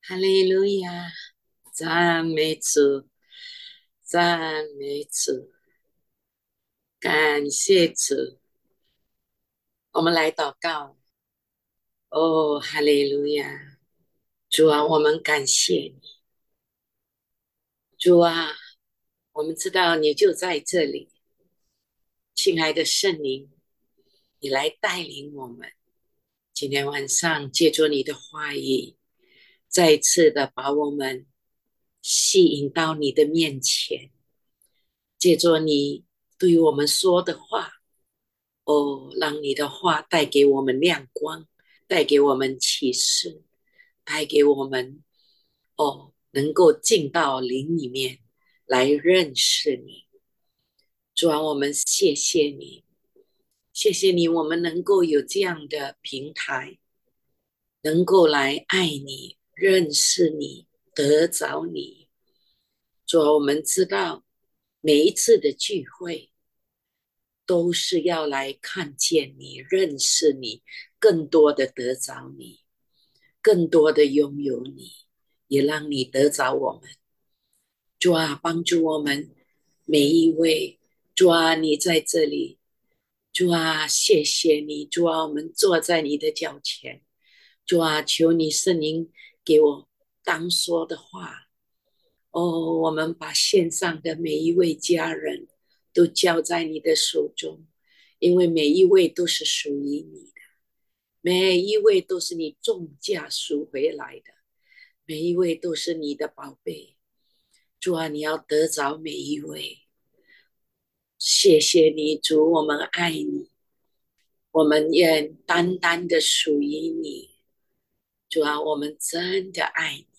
哈利路亚，赞美主，赞美主，感谢主。我们来祷告。哦，哈利路亚，主啊，我们感谢你。主啊，我们知道你就在这里，亲爱的圣灵，你来带领我们。今天晚上借着你的话语，再一次的把我们吸引到你的面前，借着你对我们说的话。哦，让你的话带给我们亮光，带给我们启示，带给我们能够进到灵里面来认识你。主啊，我们谢谢你，谢谢你，我们能够有这样的平台，能够来爱你、认识你、得着你。主啊，我们知道每一次的聚会，都是要来看见你、认识你，更多的得着你，更多的拥有你，也让你得着我们。主啊，帮助我们每一位。主啊，你在这里。主啊，谢谢你。主啊，我们坐在你的脚前。主啊，求你圣灵给我当说的话。哦，我们把线上的每一位家人都交在你的手中，因为每一位都是属于你的，每一位都是你重价赎回来的，每一位都是你的宝贝。主啊，你要得着每一位。谢谢你，主，我们爱你，我们愿单单的属于你。主啊，我们真的爱你。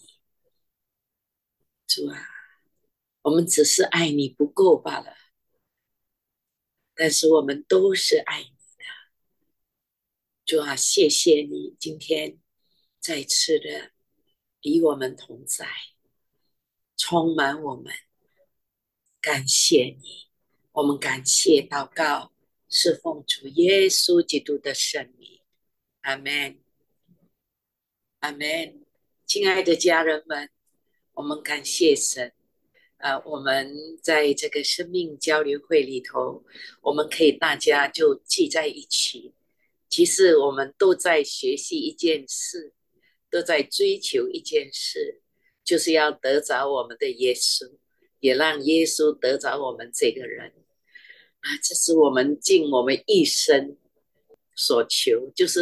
主啊，我们只是爱你不够罢了，但是我们都是爱你。主啊，谢谢你今天再次的与我们同在，充满我们，感谢你。我们感谢祷告，是奉主耶稣基督的圣名。阿门，阿门。亲爱的家人们，我们感谢神。我们在这个生命交流会里头，我们可以大家就聚在一起。其实我们都在学习一件事，都在追求一件事，就是要得着我们的耶稣，也让耶稣得着我们这个人。这是我们尽我们一生所求，就是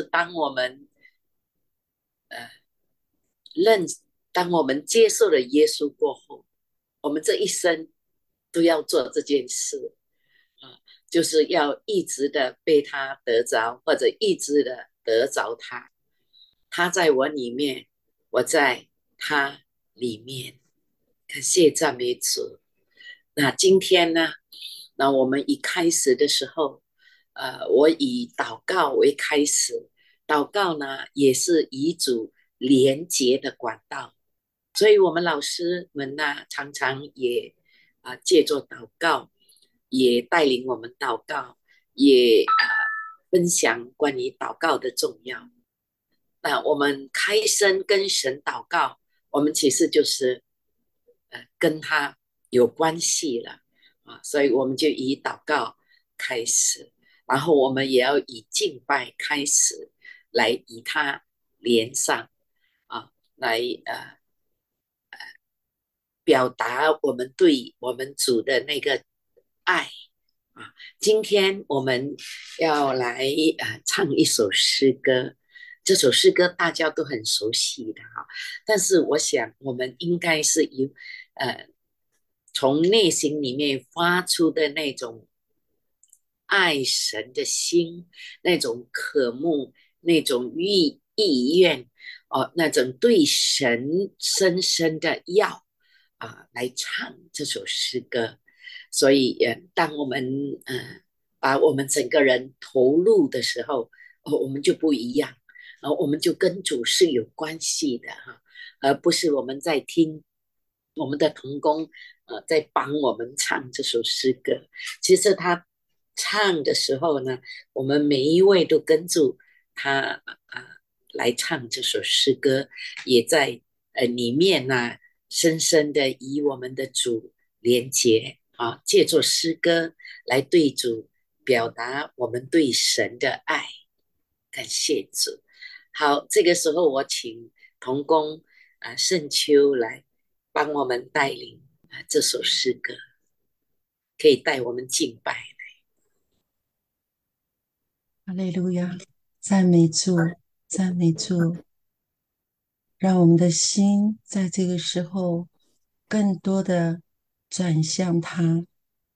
呃认，当我们接受了耶稣过后，我们这一生都要做这件事啊，就是要一直的被他得着，或者一直的得着他。他在我里面，我在他里面。感谢赞美主。那今天呢？那我们一开始的时候，我以祷告为开始，祷告呢也是与主连结的管道，所以我们老师们呢常常也借着祷告，也带领我们祷告，也分享关于祷告的重要。那我们开声跟神祷告，我们其实就是跟他有关系了所以我们就以祷告开始，然后我们也要以敬拜开始，来与他连上来表达我们对我们主的那个爱今天我们要来唱一首诗歌，这首诗歌大家都很熟悉的但是我想我们应该是呃从内心里面发出的那种爱神的心，那种渴慕，那种意愿那种对神深深的要来唱这首诗歌。所以，当我们把我们整个人投入的时候，我们就不一样，我们就跟主是有关系的而不是我们在听我们的童工在帮我们唱这首诗歌。其实他唱的时候呢，我们每一位都跟住他来唱这首诗歌，也在里面呢，深深的与我们的主连结啊，借助诗歌来对主表达我们对神的爱，感谢主。好，这个时候我请童工盛秋来帮我们带领这首诗歌，可以带我们敬拜。 哈利路亚，赞美主，赞美主，让我们的心在这个时候更多的转向他。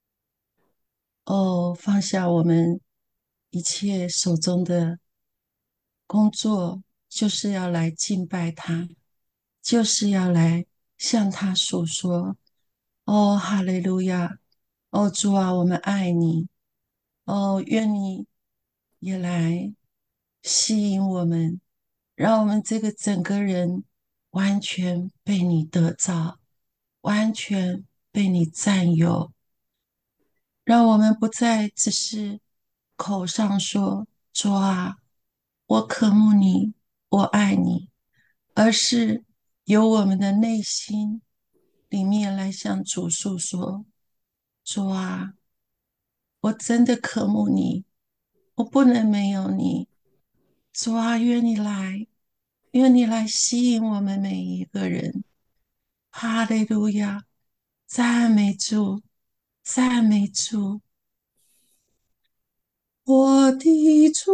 哦，放下我们一切手中的工作，就是要来敬拜他，就是要来向他诉说。哦，哈利路亚！哦，主啊，我们爱你。哦，愿你也来吸引我们，让我们这个整个人完全被你得着，完全被你占有，让我们不再只是口上说主啊，我渴慕你，我爱你，而是由我们的内心里面来向主诉说，主啊，我真的渴慕你，我不能没有你。主啊，愿你来，愿你来吸引我们每一个人。哈利路亚，赞美主，赞美主。我的主，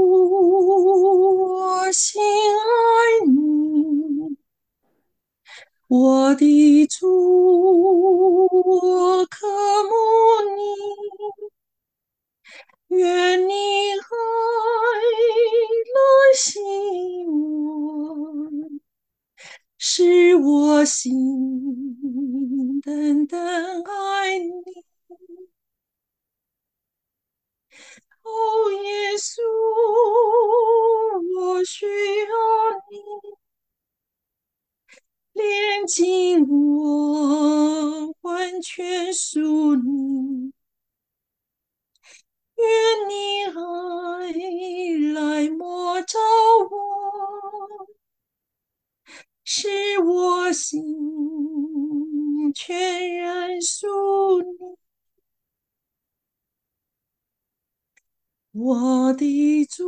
我心爱你，我的主，我渴慕你。愿你来吸引我，使我心单单爱你。哦，耶稣，我需要你炼净我，完全属你。愿你爱来摸着我，使我心全然属你。我的主，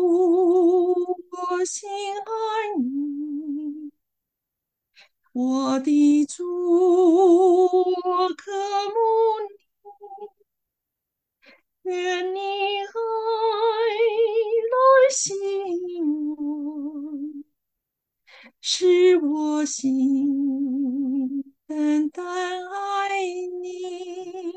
我心爱你，我的主，我渴慕你。愿你来吸引我，使我心单单爱你。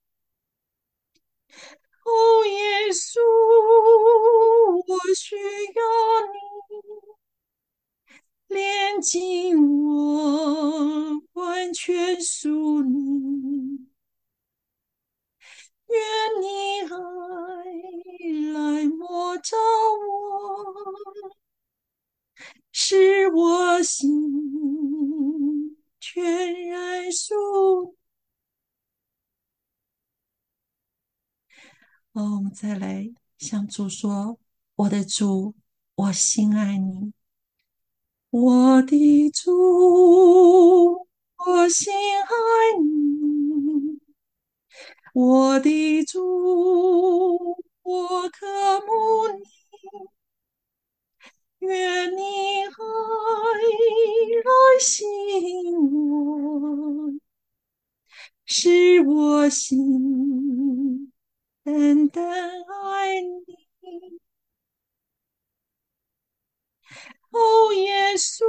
哦，耶稣，我需要你炼净我，完全属你。愿你爱来摸着我，使我心全然属。哦，我们再来向主说：我的主，我心爱你，我的主，我心爱你，我的主，我渴慕你。愿你来吸引我，使我心单单爱你。哦，耶稣，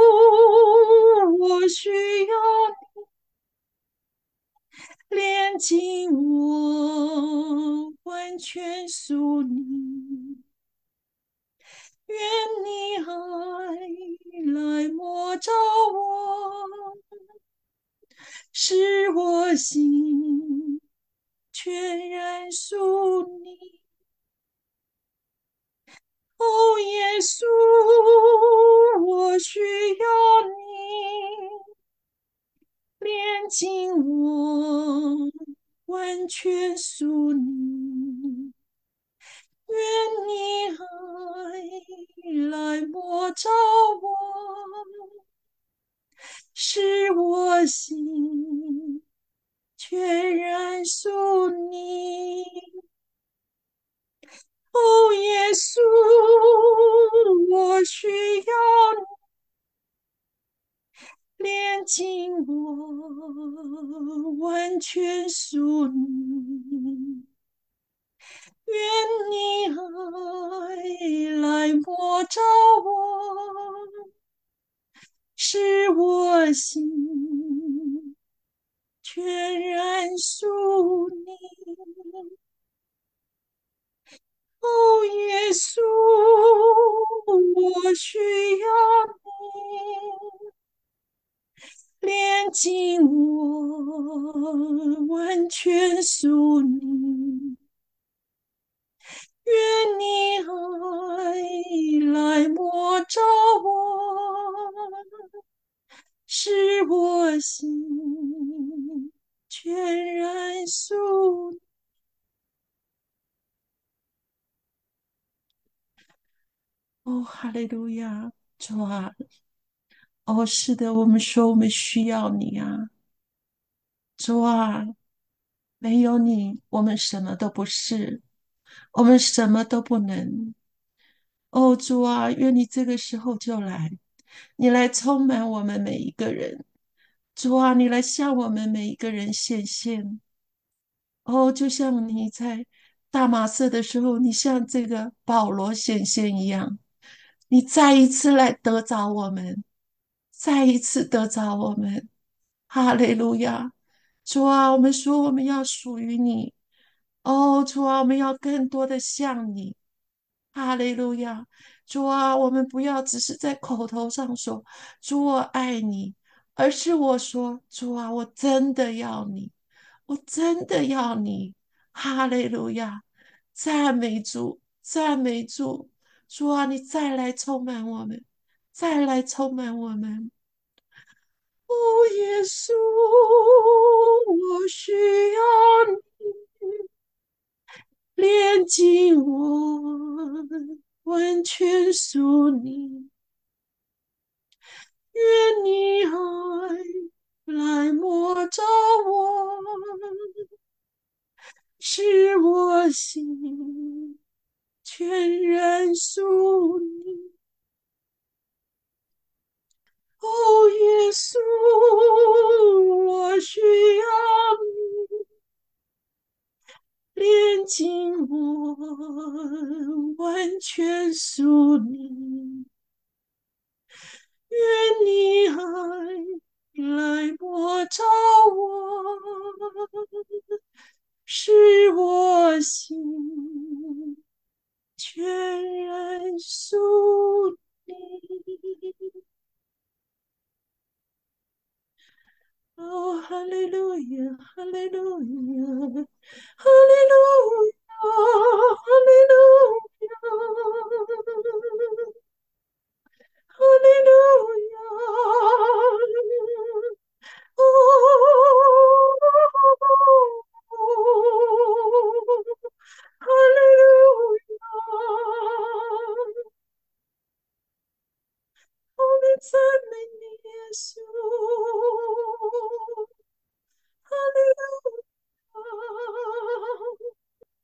我需要你炼净我，完全属你。愿你来摸着我，使我心全然属你。哦，耶稣，我需要你炼净我，完全属你。愿你来摸着我， 使我心全然属你。哦，耶稣，我需要你炼净我，完全属你。愿你爱来摸着我，使我心全然属你。哦，耶稣，我需要你炼净我，完全属你。愿你爱来摸着我，使我心全然属你。哦，哈利路亚，主啊！哦，是的，我们说我们需要你啊，主啊！没有你，我们什么都不是，我们什么都不能。哦，主啊，愿你这个时候就来，你来充满我们每一个人。主啊，你来向我们每一个人显现。哦，就像你在大马色的时候，你向这个保罗显现一样，你再一次来得着我们，再一次得着我们。哈利路亚！主啊，我们说我们要属于你。哦，主啊，我们要更多的像你。哈利路亚！主啊，我们不要只是在口头上说主我爱你，而是我说主啊，我真的要你，我真的要你。哈利路亚！赞美主，赞美主！主啊，你再来充满我们，再来充满我们。哦，耶稣，我需要你炼净我，完全属你。愿你爱来摸着我，使我心全然属你。哦，耶稣，我需要你。炼净我，完全属你。愿你爱来摸着我，使我心全然属你。哦，哈利路亚，哈利路亚，哈利路亚，哈利路亚。哈利路亚！哦，哈利路亚！我们赞美你，耶稣！哈利路亚！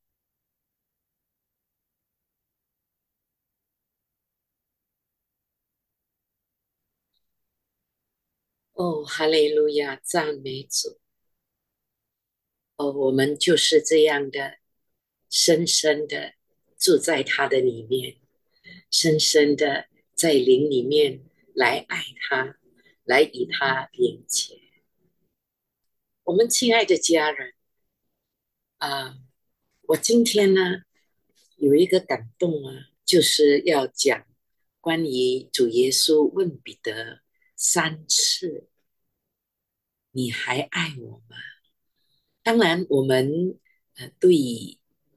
哦，哈利路亚，赞美主！哦，我们就是这样的，深深的住在他的里面，深深的在灵里面来爱他，来与他连接。我们亲爱的家人啊，我今天呢有一个感动啊，就是要讲关于主耶稣问彼得3次：“你还爱我吗？”当然，我们对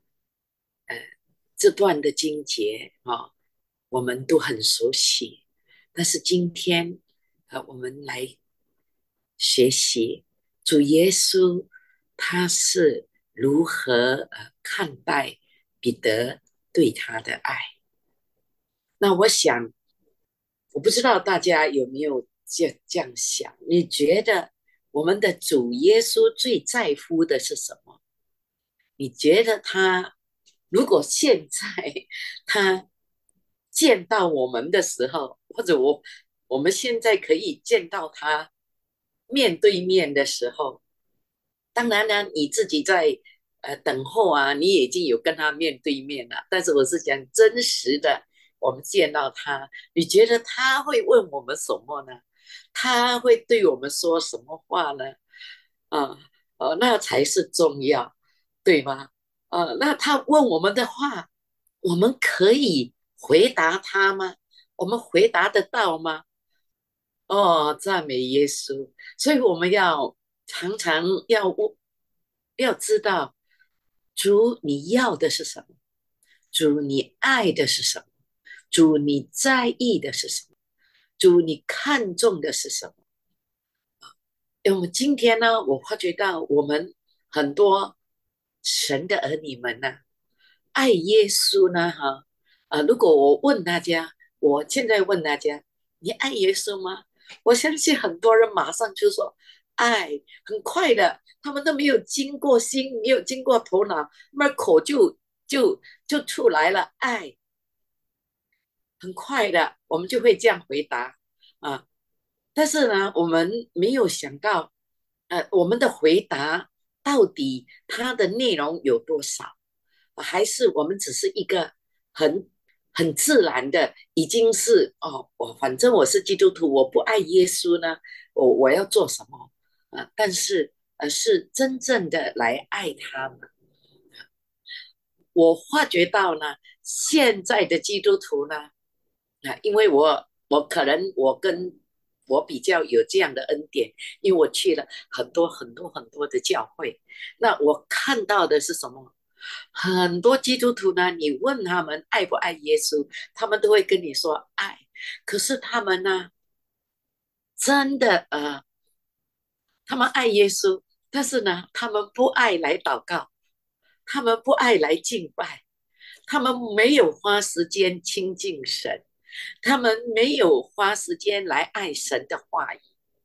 这段的经节我们都很熟悉。但是今天我们来学习主耶稣他是如何看待彼得对他的爱。那我想，我不知道大家有没有就这样想，你觉得我们的主耶稣最在乎的是什么？你觉得他如果现在他见到我们的时候，或者我们现在可以见到他面对面的时候，当然呢，你自己在等候啊，你已经有跟他面对面了。但是我是讲真实的，我们见到他，你觉得他会问我们什么呢？他会对我们说什么话呢？啊，那才是重要，对吗？那他问我们的话，我们可以回答他吗？我们回答得到吗？哦，赞美耶稣！所以我们要常常要知道，主你要的是什么？主你爱的是什么？主你在意的是什么？主你看重的是什么？因为我们今天呢，我发觉到我们很多神的儿女们呢，爱耶稣呢，哈，如果我问大家，我现在问大家，你爱耶稣吗？我相信很多人马上就说爱，很快的，他们都没有经过心，没有经过头脑，那么口就出来了，爱，很快的，我们就会这样回答啊。但是呢，我们没有想到，我们的回答到底它的内容有多少？还是我们只是一个很很自然的，已经是哦，反正我是基督徒，我不爱耶稣呢，我要做什么但是是真正的来爱他们。我发觉到呢，现在的基督徒呢，因为我可能我跟我比较有这样的恩典，因为我去了很多很多很多的教会，那我看到的是什么？很多基督徒呢，你问他们爱不爱耶稣，他们都会跟你说爱，可是他们呢，真的他们爱耶稣，但是呢，他们不爱来祷告，他们不爱来敬拜，他们没有花时间亲近神，他们没有花时间来爱神的话语，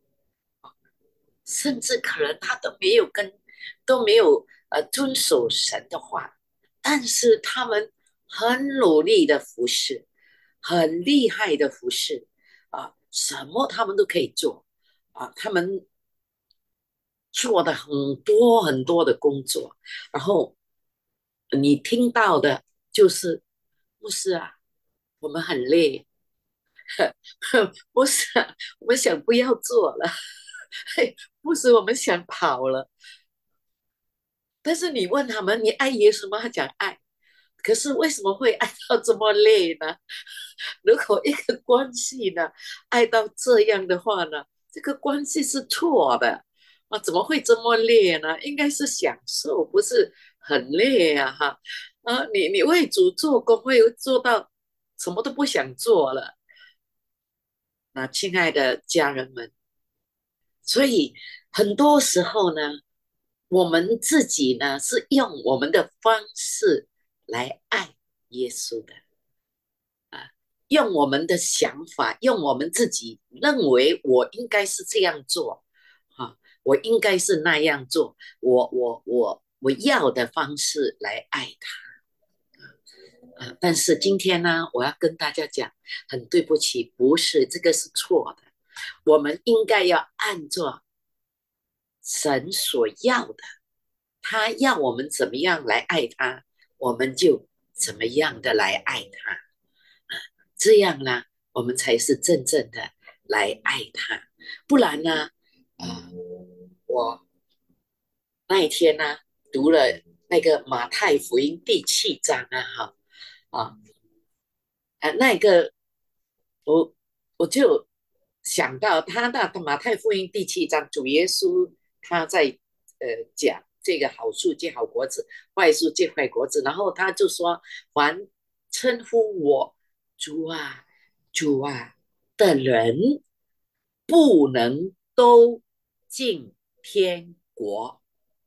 甚至可能他都没有遵守神的话，但是他们很努力的服侍，很厉害的服侍什么他们都可以做他们做的很多很多的工作，然后你听到的就是牧师啊，我们很累，不是啊，我们想不要做了，不是我们想跑了。但是你问他们，你爱耶稣吗？他讲爱，可是为什么会爱到这么累呢？如果一个关系呢，爱到这样的话呢，这个关系是错的怎么会这么累呢？应该是享受，不是很累哈你为主做工会做到什么都不想做了。那亲爱的家人们，所以很多时候呢，我们自己呢是用我们的方式来爱耶稣的用我们的想法，用我们自己认为我应该是这样做我应该是那样做，我要的方式来爱他但是今天呢，我要跟大家讲，很对不起，不是这个是错的，我们应该要按照神所要的，他要我们怎么样来爱他，我们就怎么样的来爱他。这样呢，我们才是真正的来爱他。不然呢，我那一天呢，读了那个马太福音第7章啊那个我我就想到他的马太福音第7章，主耶稣他在讲这个好树结好果子，坏树结坏果子，然后他就说，凡称呼我主啊主啊的人，不能都进天国。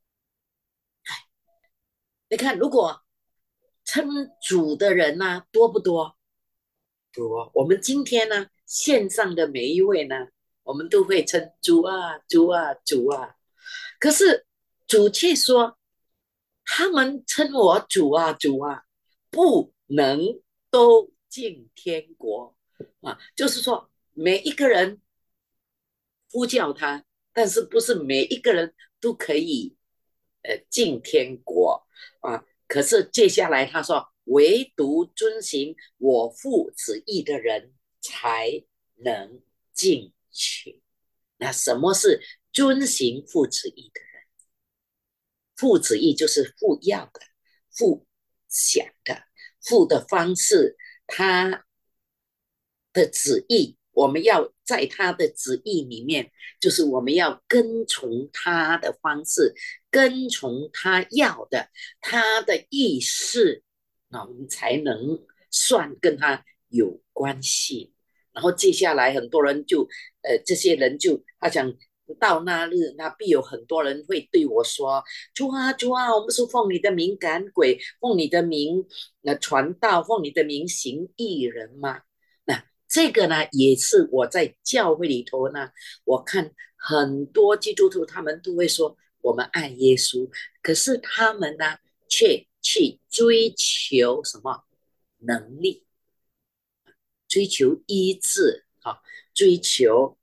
你看，如果称主的人呢、多不多？多。我们今天呢，线上的每一位呢， 我们都会称主啊，主啊，主啊。可是主却说，他们称我主啊，主啊，不能都进天国啊。就是说，每一个人呼叫他，但是不是每一个人都可以进天国啊。可是接下来他说，唯独遵行我父旨意的人才能进去。那什么是遵行父旨意的人？父旨意就是父要的、父想的、父的方式，他的旨意，我们要在他的旨意里面，就是我们要跟从他的方式，跟从他要的，他的意识，那我们才能算跟他有关系。然后接下来很多人就，这些人就他讲。到那日，那必有很多人会对我说：主啊，主啊，我们是奉你的名赶鬼，奉你的名传道，奉你的名行义人嘛。那这个呢，也是我在教会里头呢，我看很多基督徒他们都会说我们爱耶稣，可是他们呢，却去追求什么能力，追求医治啊，追求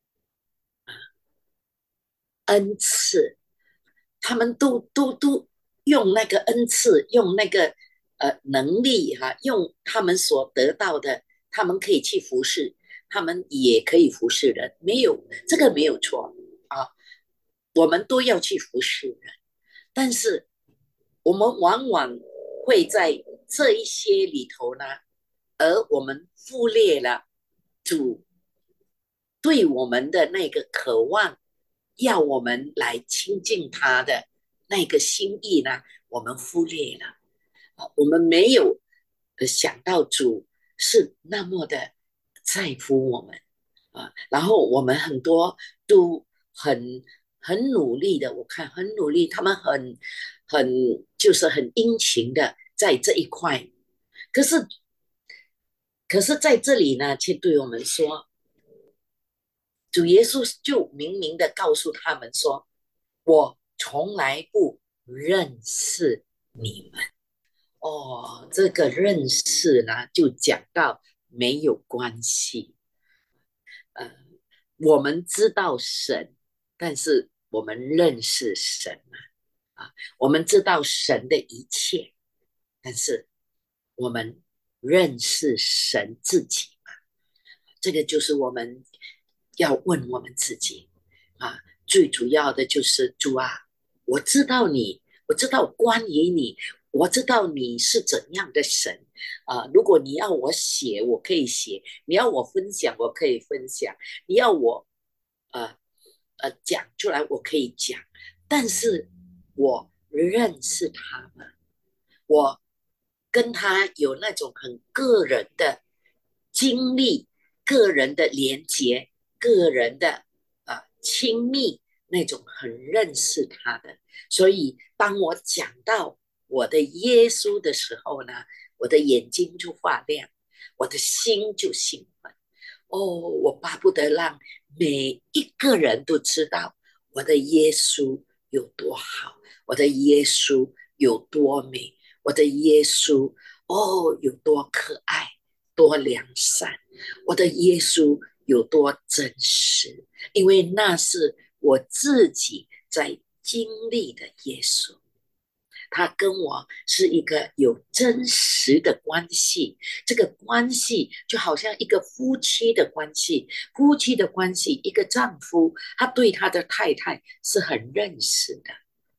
恩赐，他们都用那个恩赐，用那个能力哈、用他们所得到的，他们可以去服侍，他们也可以服侍人，没有这个没有错啊，我们都要去服侍人，但是我们往往会在这一些里头呢，而我们忽略了主对我们的那个渴望，要我们来亲近他的那个心意呢，我们忽略了，我们没有想到主是那么的在乎我们啊，然后我们很多都很努力的，我看很努力，他们很就是很殷勤的在这一块，可是在这里呢，却对我们说，主耶稣就明明的告诉他们说：“我从来不认识你们。”哦，这个认识呢，就讲到没有关系。呃，我们知道神，但是我们认识神吗？我们知道神的一切，但是我们认识神自己吗？这个就是我们要问我们自己啊。最主要的就是主啊，我知道你，我知道关于你，我知道你是怎样的神如果你要我写，我可以写；你要我分享，我可以分享；你要我呃讲出来，我可以讲。但是我认识他们，我跟他有那种很个人的经历、个人的连接、个人的亲密那种很认识他的。所以当我讲到我的耶稣的时候呢，我的眼睛就发亮，我的心就兴奋。哦，我巴不得让每一个人都知道我的耶稣有多好，我的耶稣有多美，我的耶稣有多可爱，多良善，我的耶稣有多真实，因为那是我自己在经历的耶稣。他跟我是一个有真实的关系，这个关系就好像一个夫妻的关系，夫妻的关系，一个丈夫他对他的太太是很认识的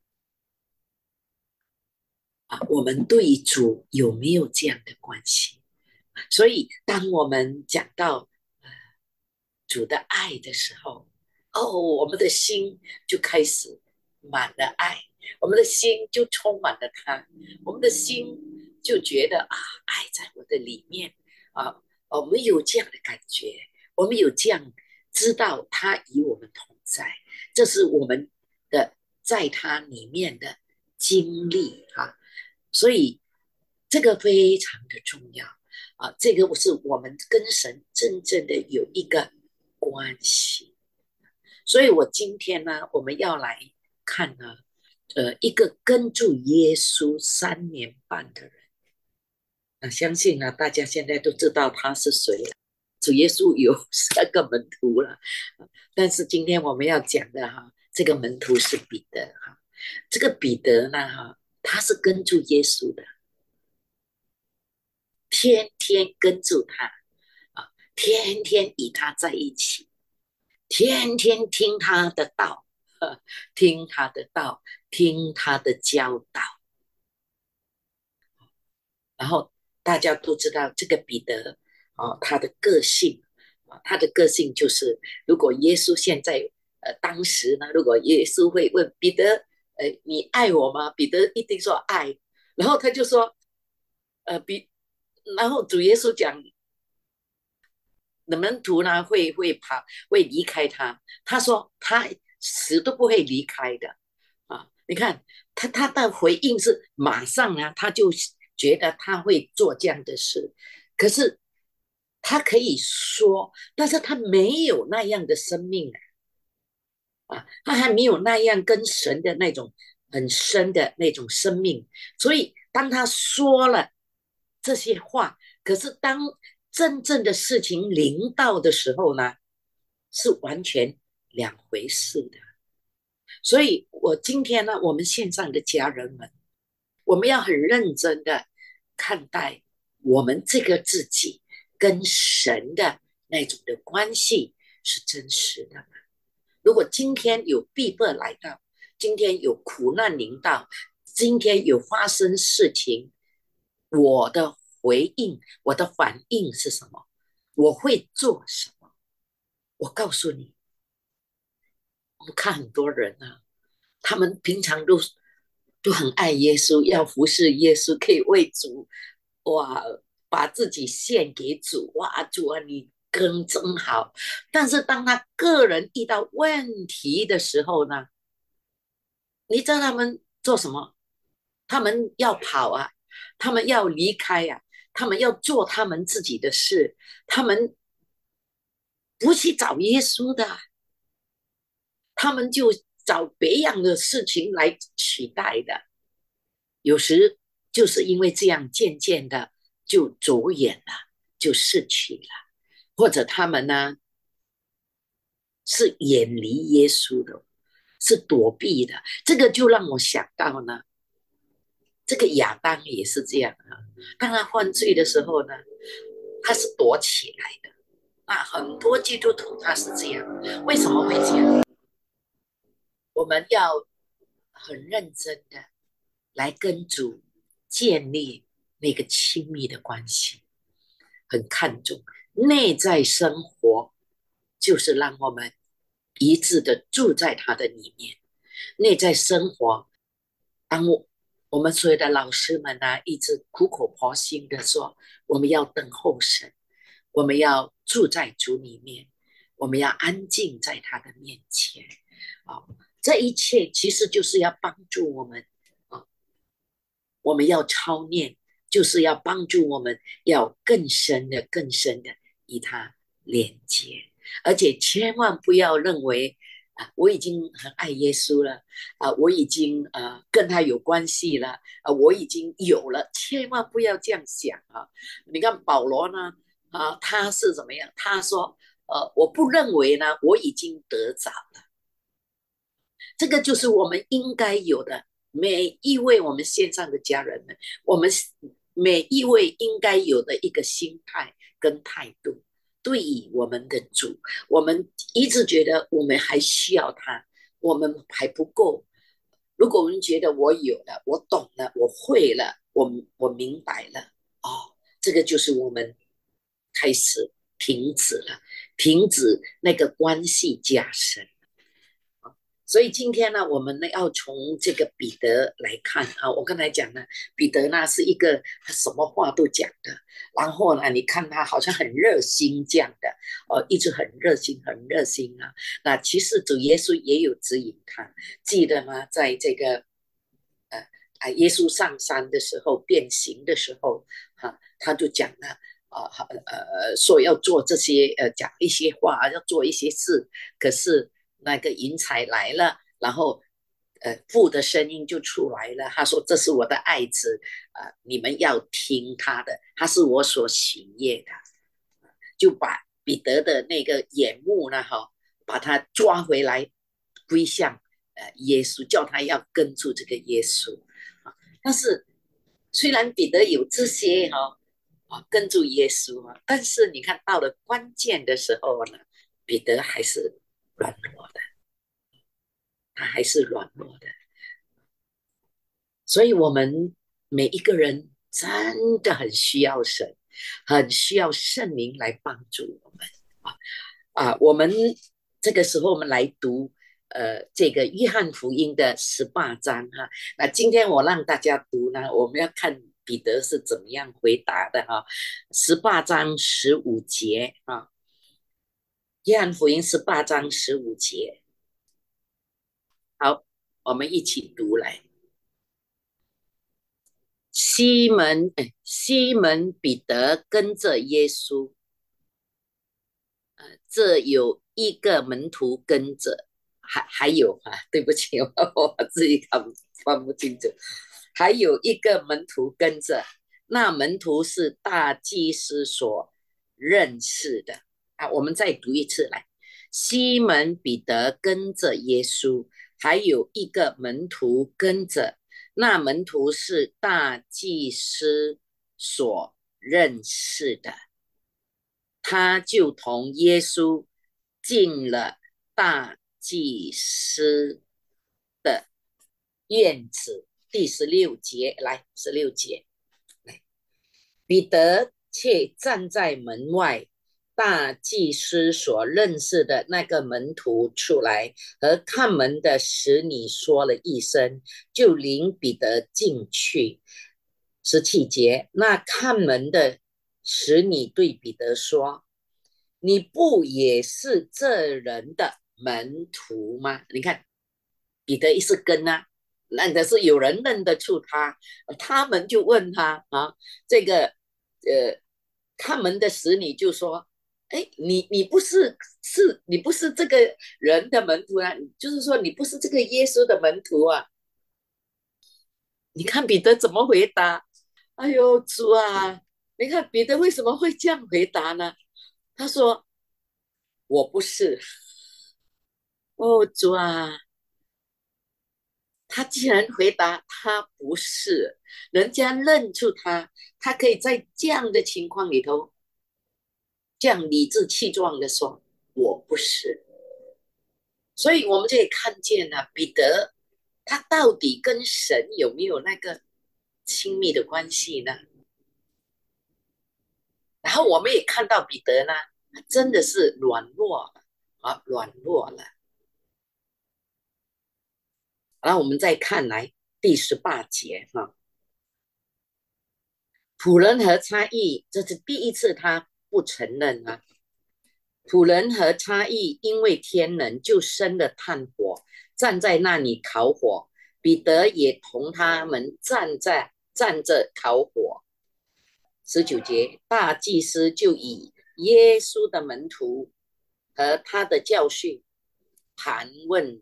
我们对主有没有这样的关系？所以当我们讲到主的爱的时候，我们的心就开始满了爱，我们的心就充满了他，我们的心就觉得爱在我的里面我们有这样的感觉，我们有这样知道他与我们同在，这是我们的在他里面的经历所以这个非常的重要这个是我们跟神真正的有一个关系。 所以我今天呢，我们要来看呢，一个跟住耶稣3年半的人。相信呢，大家现在都知道他是谁了。主耶稣有3个门徒了，但是今天我们要讲的这个门徒是彼得这个彼得呢他是跟住耶稣的，天天跟住他天天与他在一起，天天听他的道，听他的道，听他的教导。然后大家都知道这个彼得他的个性他的个性就是，如果耶稣现在当时呢，如果耶稣会问彼得，你爱我吗？彼得一定说爱，然后他就说，然后主耶稣讲，的门徒呢会离开他，他说他死都不会离开的你看他的回应是马上呢，他就觉得他会做这样的事，可是他可以说，但是他没有那样的生命他还没有那样跟神的那种很深的那种生命，所以当他说了这些话，可是当真正的事情临到的时候呢，是完全两回事的。所以我今天呢，我们线上的家人们，我们要很认真的看待我们这个自己跟神的那种的关系是真实的吗？如果今天有逼迫来到，今天有苦难临到，今天有发生事情，我的回应，我的反应是什么？我会做什么？我告诉你，我们看很多人他们平常都很爱耶稣，要服侍耶稣，可以为主哇，把自己献给主哇，主啊，你更真好。但是当他个人遇到问题的时候呢，你知道他们做什么？他们要跑他们要离开他们要做他们自己的事，他们不去找耶稣的他们就找别样的事情来取代的。有时就是因为这样，渐渐的就走远了，就失去了，或者他们呢是远离耶稣的，是躲避的。这个就让我想到呢，这个亚当也是这样当他犯罪的时候呢，他是躲起来的很多基督徒他是这样，为什么会这样？我们要很认真的来跟主建立那个亲密的关系，很看重内在生活，就是让我们一致的住在他的里面。内在生活，当我们所有的老师们一直苦口婆心的说，我们要等候神，我们要住在主里面，我们要安静在他的面前这一切其实就是要帮助我们我们要操练，就是要帮助我们要更深的、更深的与他连接，而且千万不要认为我已经很爱耶稣了我已经跟他有关系了我已经有了，千万不要这样想你看保罗呢他是怎么样？他说我不认为呢我已经得着了，这个就是我们应该有的。每一位我们线上的家人们，我们每一位应该有的一个心态跟态度，对于我们的主，我们一直觉得我们还需要他，我们还不够。如果我们觉得我有了，我懂了，我会了，我明白了，这个就是我们开始停止了，停止那个关系加深。所以今天呢，我们呢要从这个彼得来看我刚才讲呢，彼得呢是一个什么话都讲的，然后呢，你看他好像很热心这样的一直很热心，很热心那其实主耶稣也有指引他，记得吗？在这个耶稣上山的时候，变形的时候他就讲了说要做这些讲一些话，要做一些事，可是那个云彩来了，然后父的声音就出来了，他说这是我的爱子，你们要听他的，他是我所喜悦的，就把彼得的那个眼目呢，把他抓回来，归向耶稣，叫他要跟住这个耶稣。但是虽然彼得有这些跟住耶稣但是你看到了关键的时候呢，彼得还是软弱的，他还是软弱的。所以我们每一个人真的很需要神，很需要圣灵来帮助我们我们这个时候我们来读这个约翰福音的18章那今天我让大家读呢，我们要看彼得是怎么样回答的18章15节约翰福音18章15节，好，我们一起读来。西门彼得跟着耶稣，这有一个门徒跟着，还有对不起，我自己看不清楚，还有一个门徒跟着，那门徒是大祭司所认识的我们再读一次来，西门彼得跟着耶稣，还有一个门徒跟着，那门徒是大祭司所认识的。他就同耶稣进了大祭司的院子。第16节，来16节，来，彼得却站在门外，大祭司所认识的那个门徒出来，和看门的使女说了一声，就领彼得进去。17节，那看门的使女对彼得说：“你不也是这人的门徒吗？”你看，彼得一是跟那可是有人认得出他，他们就问他这个看门的使女就说：“哎，你不是你不是这个人的门徒就是说你不是这个耶稣的门徒啊？”你看彼得怎么回答？哎呦，主啊！你看彼得为什么会这样回答呢？他说：“我不是。”哦，主啊！他既然回答他不是，人家认出他，他可以在这样的情况里头，这样理直气壮的说：“我不是。”所以我们就可以看见彼得他到底跟神有没有那个亲密的关系呢？然后我们也看到彼得呢，他真的是软弱软弱了。然后我们再看来第18节仆人和差役，这是第一次他不承认仆人和差役因为天冷，就生了炭火，站在那里烤火。彼得也同他们站着烤火。19节，大祭司就以耶稣的门徒和他的教训盘问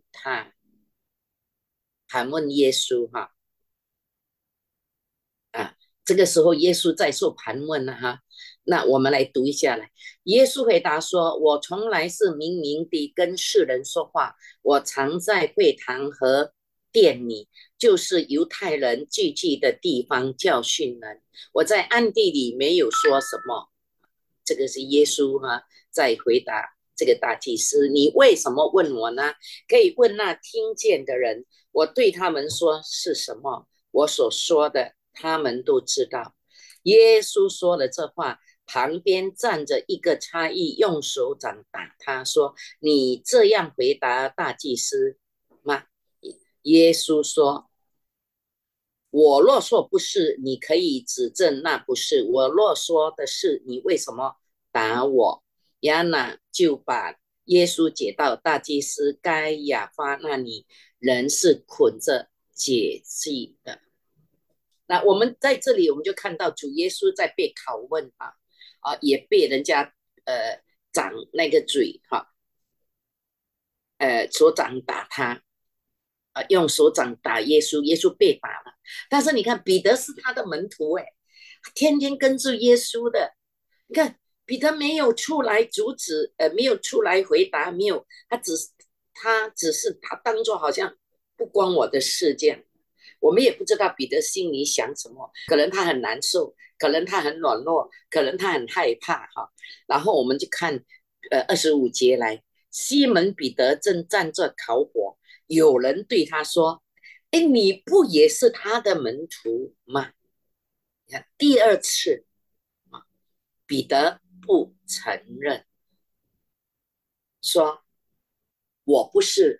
耶稣这个时候耶稣在受盘问了那我们来读一下来。耶稣回答说：“我从来是明明地跟世人说话，我常在会堂和殿里，就是犹太人聚集的地方教训人。我在暗地里没有说什么。”这个是耶稣在回答这个大祭司：“你为什么问我呢？可以问那听见的人。我对他们说是什么，我所说的他们都知道。”耶稣说了这话，旁边站着一个差役，用手掌打他，说：“你这样回答大祭司吗？”耶稣说：“我若说不是，你可以指证那不是；我若说的是，你为什么打我？”亚那就把耶稣解到大祭司该亚法那里，人是捆着解祭的。那我们在这里，我们就看到主耶稣在被拷问也被人家掌那个嘴手掌打他，用手掌打耶稣，耶稣被打了。但是你看，彼得是他的门徒，天天跟住耶稣的。你看，彼得没有出来阻止，没有出来回答，没有，他只是当做好像不关我的事这样。我们也不知道彼得心里想什么，可能他很难受，可能他很软弱，可能他很害怕哈。然后我们就看25节来，西门彼得正站着烤火，有人对他说：“哎，你不也是他的门徒吗？”你看第二次啊，彼得不承认，说：“我不是。”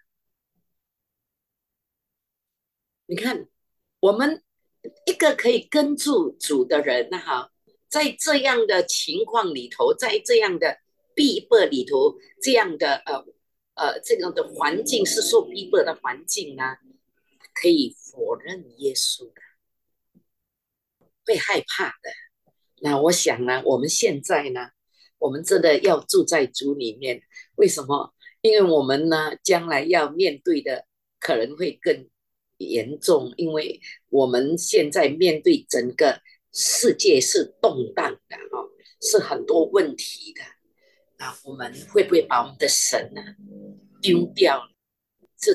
你看，我们一个可以跟住主的人哈，在这样的情况里头，在这样的逼迫里头，这样的这样的环境是受逼迫的环境呢，可以否认耶稣的，会害怕的。那我想呢，我们现在呢，我们真的要住在主里面。为什么？因为我们呢，将来要面对的可能会更严重，因为我们现在面对整个世界是动荡的哦，是很多问题的。那我们会不会把我们的神呢丢掉了？是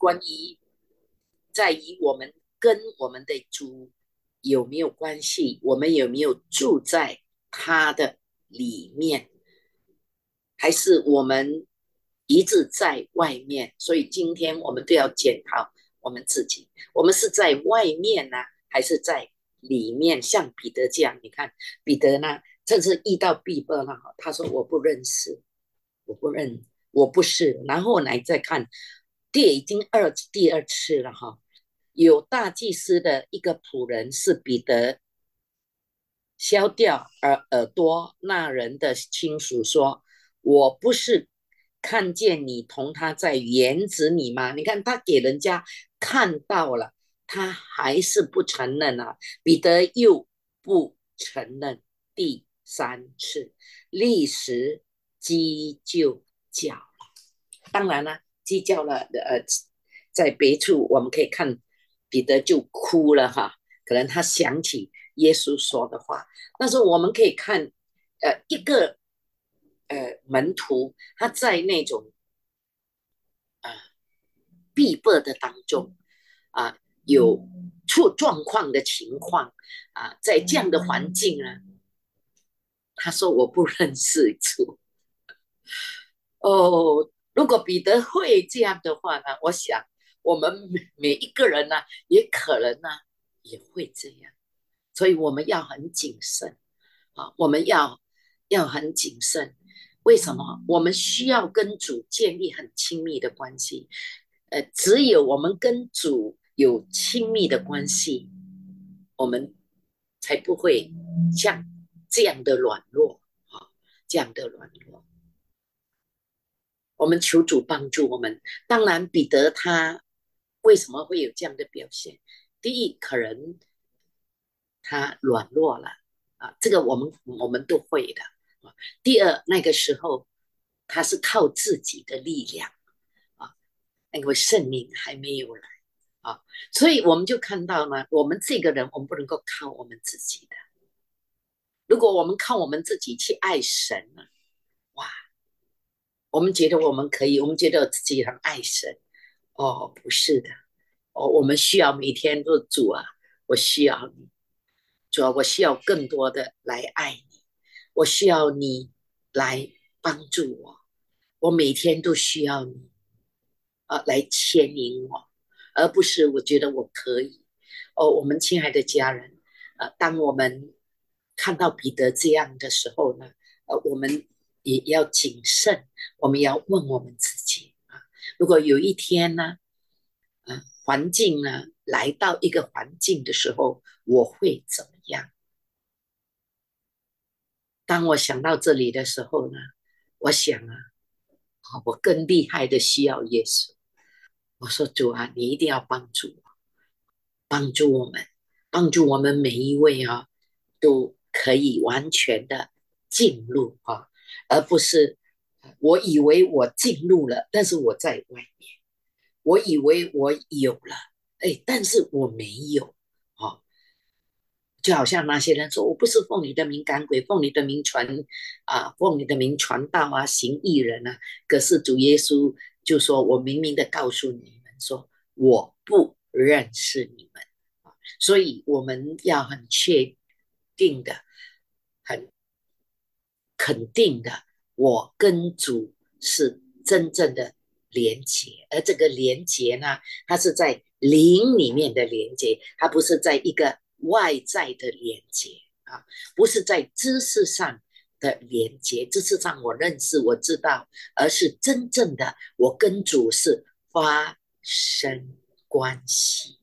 在于我们跟我们的主有没有关系，我们有没有住在他的里面，还是我们一直在外面？所以今天我们都要检讨我们自己，我们是在外面呢，还是在里面？像彼得这样，你看彼得呢，这次遇到逼迫了，他说我不认识，我不认，我不是。然后来再看，已经第二次了哈。有大祭司的一个仆人是彼得削掉耳朵那人的亲属说：“我不是看见你同他在园子里吗？”你看他给人家看到了，他还是不承认啊。彼得又不承认第三次，立时鸡就叫了。当然了，鸡叫了，在别处我们可以看彼得就哭了哈，可能他想起耶稣说的话。但是我们可以看，一个门徒他在那种呃逼迫的当中有出状况的情况在这样的环境呢，他说我不认识主。哦，如果彼得会这样的话呢，我想我们每一个人呢，也可能呢也会这样，所以我们要很谨慎我们要很谨慎。为什么？我们需要跟主建立很亲密的关系。只有我们跟主有亲密的关系，我们才不会像这样的软弱这样的软弱。我们求主帮助我们。当然，彼得他为什么会有这样的表现？第一，可能他软弱了这个我们都会的第二，那个时候他是靠自己的力量啊，因为圣灵还没有来所以我们就看到呢，我们这个人我们不能够靠我们自己的。如果我们靠我们自己去爱神呢，哇，我们觉得我们可以，我们觉得自己很爱神。不是的。我们需要每天都主我需要你，主我需要更多的来爱你，我需要你来帮助我，我每天都需要你来牵引我，而不是我觉得我可以。我们亲爱的家人，当我们看到彼得这样的时候呢，我们也要谨慎，我们要问我们自己如果有一天呢，环境呢来到一个环境的时候，我会怎么样？当我想到这里的时候呢，我想我更厉害的需要耶稣。我说主你一定要帮助我，帮助我们，帮助我们每一位都可以完全的进入而不是我以为我进入了，但是我在外面。我以为我有了，哎，但是我没有。哦，就好像那些人说，我不是奉你的名赶鬼，奉你的名奉你的名传道啊，行义人啊。可是主耶稣就说，我明明的告诉你们说，我不认识你们。所以我们要很确定的、很肯定的，我跟主是真正的连接，而这个连接呢，它是在灵里面的连接，它不是在一个外在的连接啊，不是在知识上的连接，知识上我认识我知道，而是真正的我跟主是发生关系。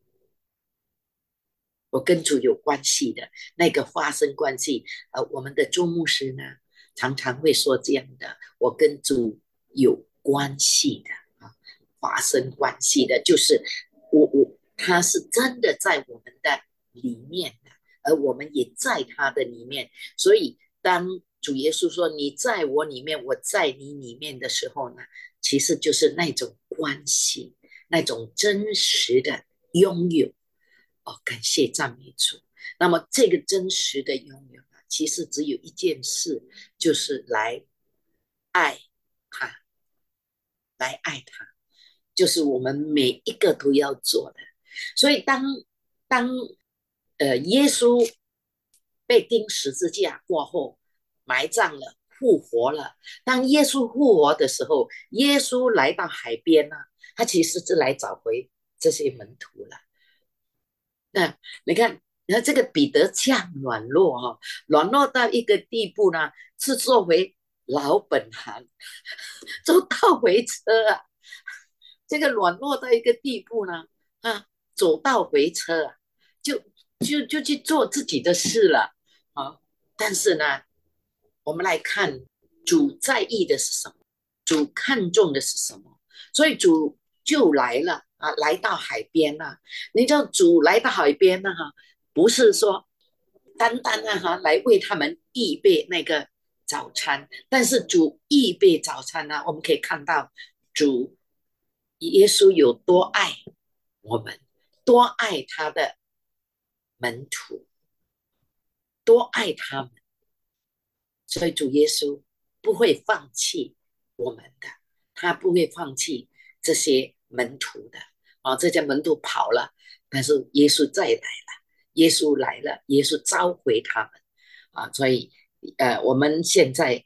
我跟主有关系的那个发生关系，我们的周牧师呢，常常会说这样的：我跟主有关系的啊，发生关系的，就是他是真的在我们的里面的，而我们也在他的里面。所以，当主耶稣说你在我里面，我在你里面的时候呢，其实就是那种关系，那种真实的拥有。哦，感谢赞美主。那么这个真实的拥有呢，其实只有一件事，就是来爱他，来爱他，就是我们每一个都要做的。所以当耶稣被钉十字架过后，埋葬了，复活了。当耶稣复活的时候，耶稣来到海边呢、他其实是来找回这些门徒了。那你看，这个彼得这样软弱哈，软弱到一个地步呢，是做回老本行，做倒回车啊。这个软弱到一个地步呢，走到回车啊，就就去做自己的事了啊。但是呢，我们来看主在意的是什么，主看重的是什么，所以主就来了啊，来到海边了、你知道主来到海边呢，不是说单单的来为他们预备那个早餐，但是主预备早餐呢，我们可以看到主耶稣有多爱我们，多爱他的门徒，多爱他们，所以主耶稣不会放弃我们的，他不会放弃这些门徒的。这些门徒跑了，但是耶稣再来了，耶稣来了，耶稣召回他们所以我们现在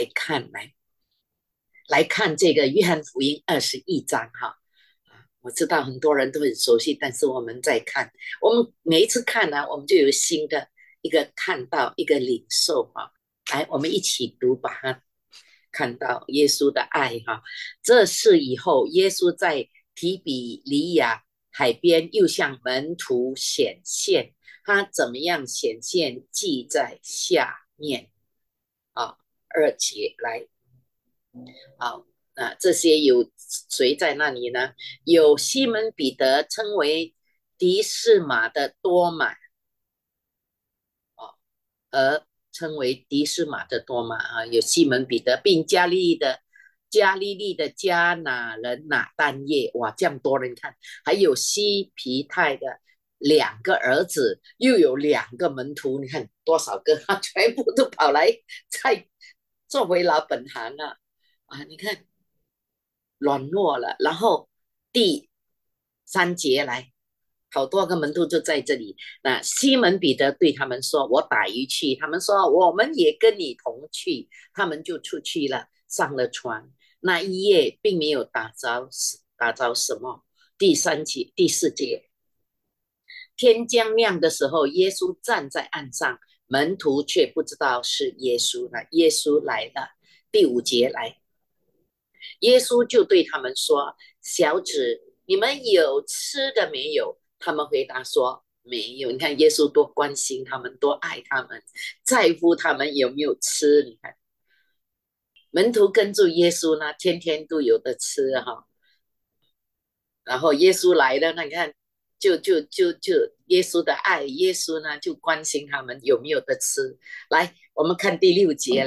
来看这个约翰福音21章我知道很多人都很熟悉，但是我们在看，我们每一次看呢，我们就有新的一个看到一个领受来，我们一起读，把它看到耶稣的爱这是以后耶稣在提比利亚海边又向门徒显现，他怎么样显现，记在下面2节来这些有谁在那里呢？有西门彼得，称为迪士马的多马而称为迪斯马的多马有西门彼得，并加利利的加拿人拿但业，哇，这样多人看，还有西皮泰的2个儿子，又有2个门徒，你看多少个全部都跑来再做回老本行你看软弱了，然后第3节来。好多个门徒就在这里。那西门彼得对他们说：“我打鱼去。”他们说：“我们也跟你同去。”他们就出去了，上了船。那一夜并没有打着什么。第4节，天将亮的时候，耶稣站在岸上，门徒却不知道是耶稣了。耶稣来了。第5节来，耶稣就对他们说：“小子，你们有吃的没有？”他们回答说：“没有。”你看耶稣多关心他们，多爱他们，在乎他们有没有吃。你看门徒跟住耶稣呢，天天都有的吃然后耶稣来了，那你看就耶稣的爱，耶稣呢就关心他们有没有的吃。来，我们看第6节来。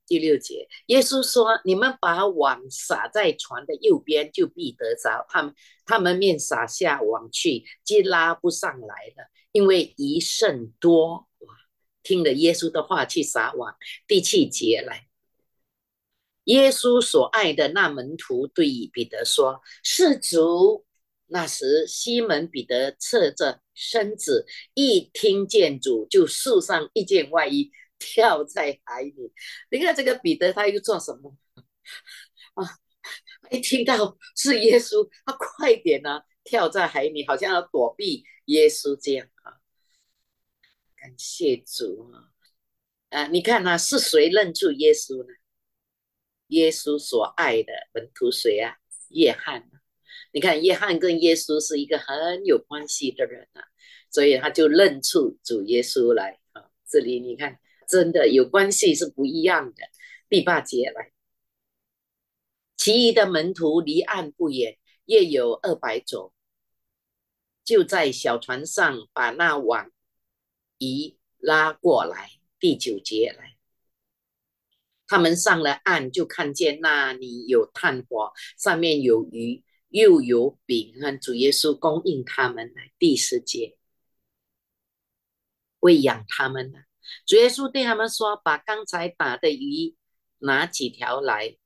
第六节，耶稣说：“你们把网撒在船的右边，就必得着。他们面撒下网去，就拉不上来了，因为鱼甚多。”哇！听了耶稣的话去撒网。第七节来，耶稣所爱的那门徒对彼得说：“是主。”那时，西门彼得侧着身子，一听见主，就束上一件外衣，跳在海里。你看这个彼得，他又做什么啊？一听到是耶稣，他快点啊，跳在海里，好像要躲避耶稣这样啊。感谢主啊！你看啊，是谁认出耶稣呢？耶稣所爱的门徒谁啊？约翰啊。你看，约翰跟耶稣是一个很有关系的人啊，所以他就认出主耶稣来啊。这里你看，真的有关系是不一样的。第八节来，其余的门徒离岸不远，约有200肘，就在小船上把那网一拉过来。第九节来，他们上了岸，就看见那里有炭火，上面有鱼，又有饼，和主耶稣供应他们。来，第10节，喂养他们了。主耶稣对他们说：“把刚才打的鱼拿几条来。”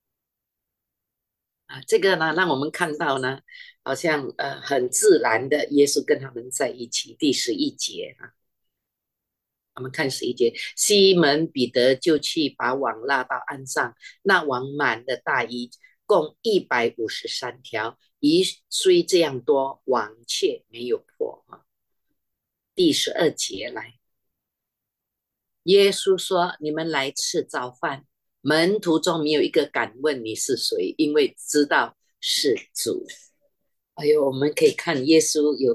这个呢，让我们看到呢，好像很自然的，耶稣跟他们在一起。第11节啊，我们看11节，西门彼得就去把网拉到岸上，那网满了大鱼，共153条。鱼虽这样多，网却没有破啊。第12节来，耶稣说：“你们来吃早饭。”门徒中没有一个敢问你是谁，因为知道是主。哎呦，我们可以看耶稣有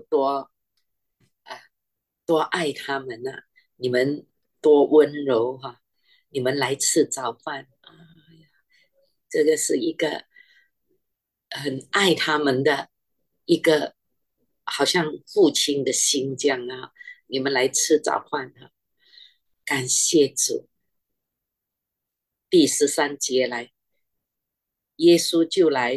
多爱他们呐、你们多温柔哈、你们来吃早饭啊，这个是一个很爱他们的一个，好像父亲的心这样啊。你们来吃早饭啊，感谢主。第13节来，耶稣就来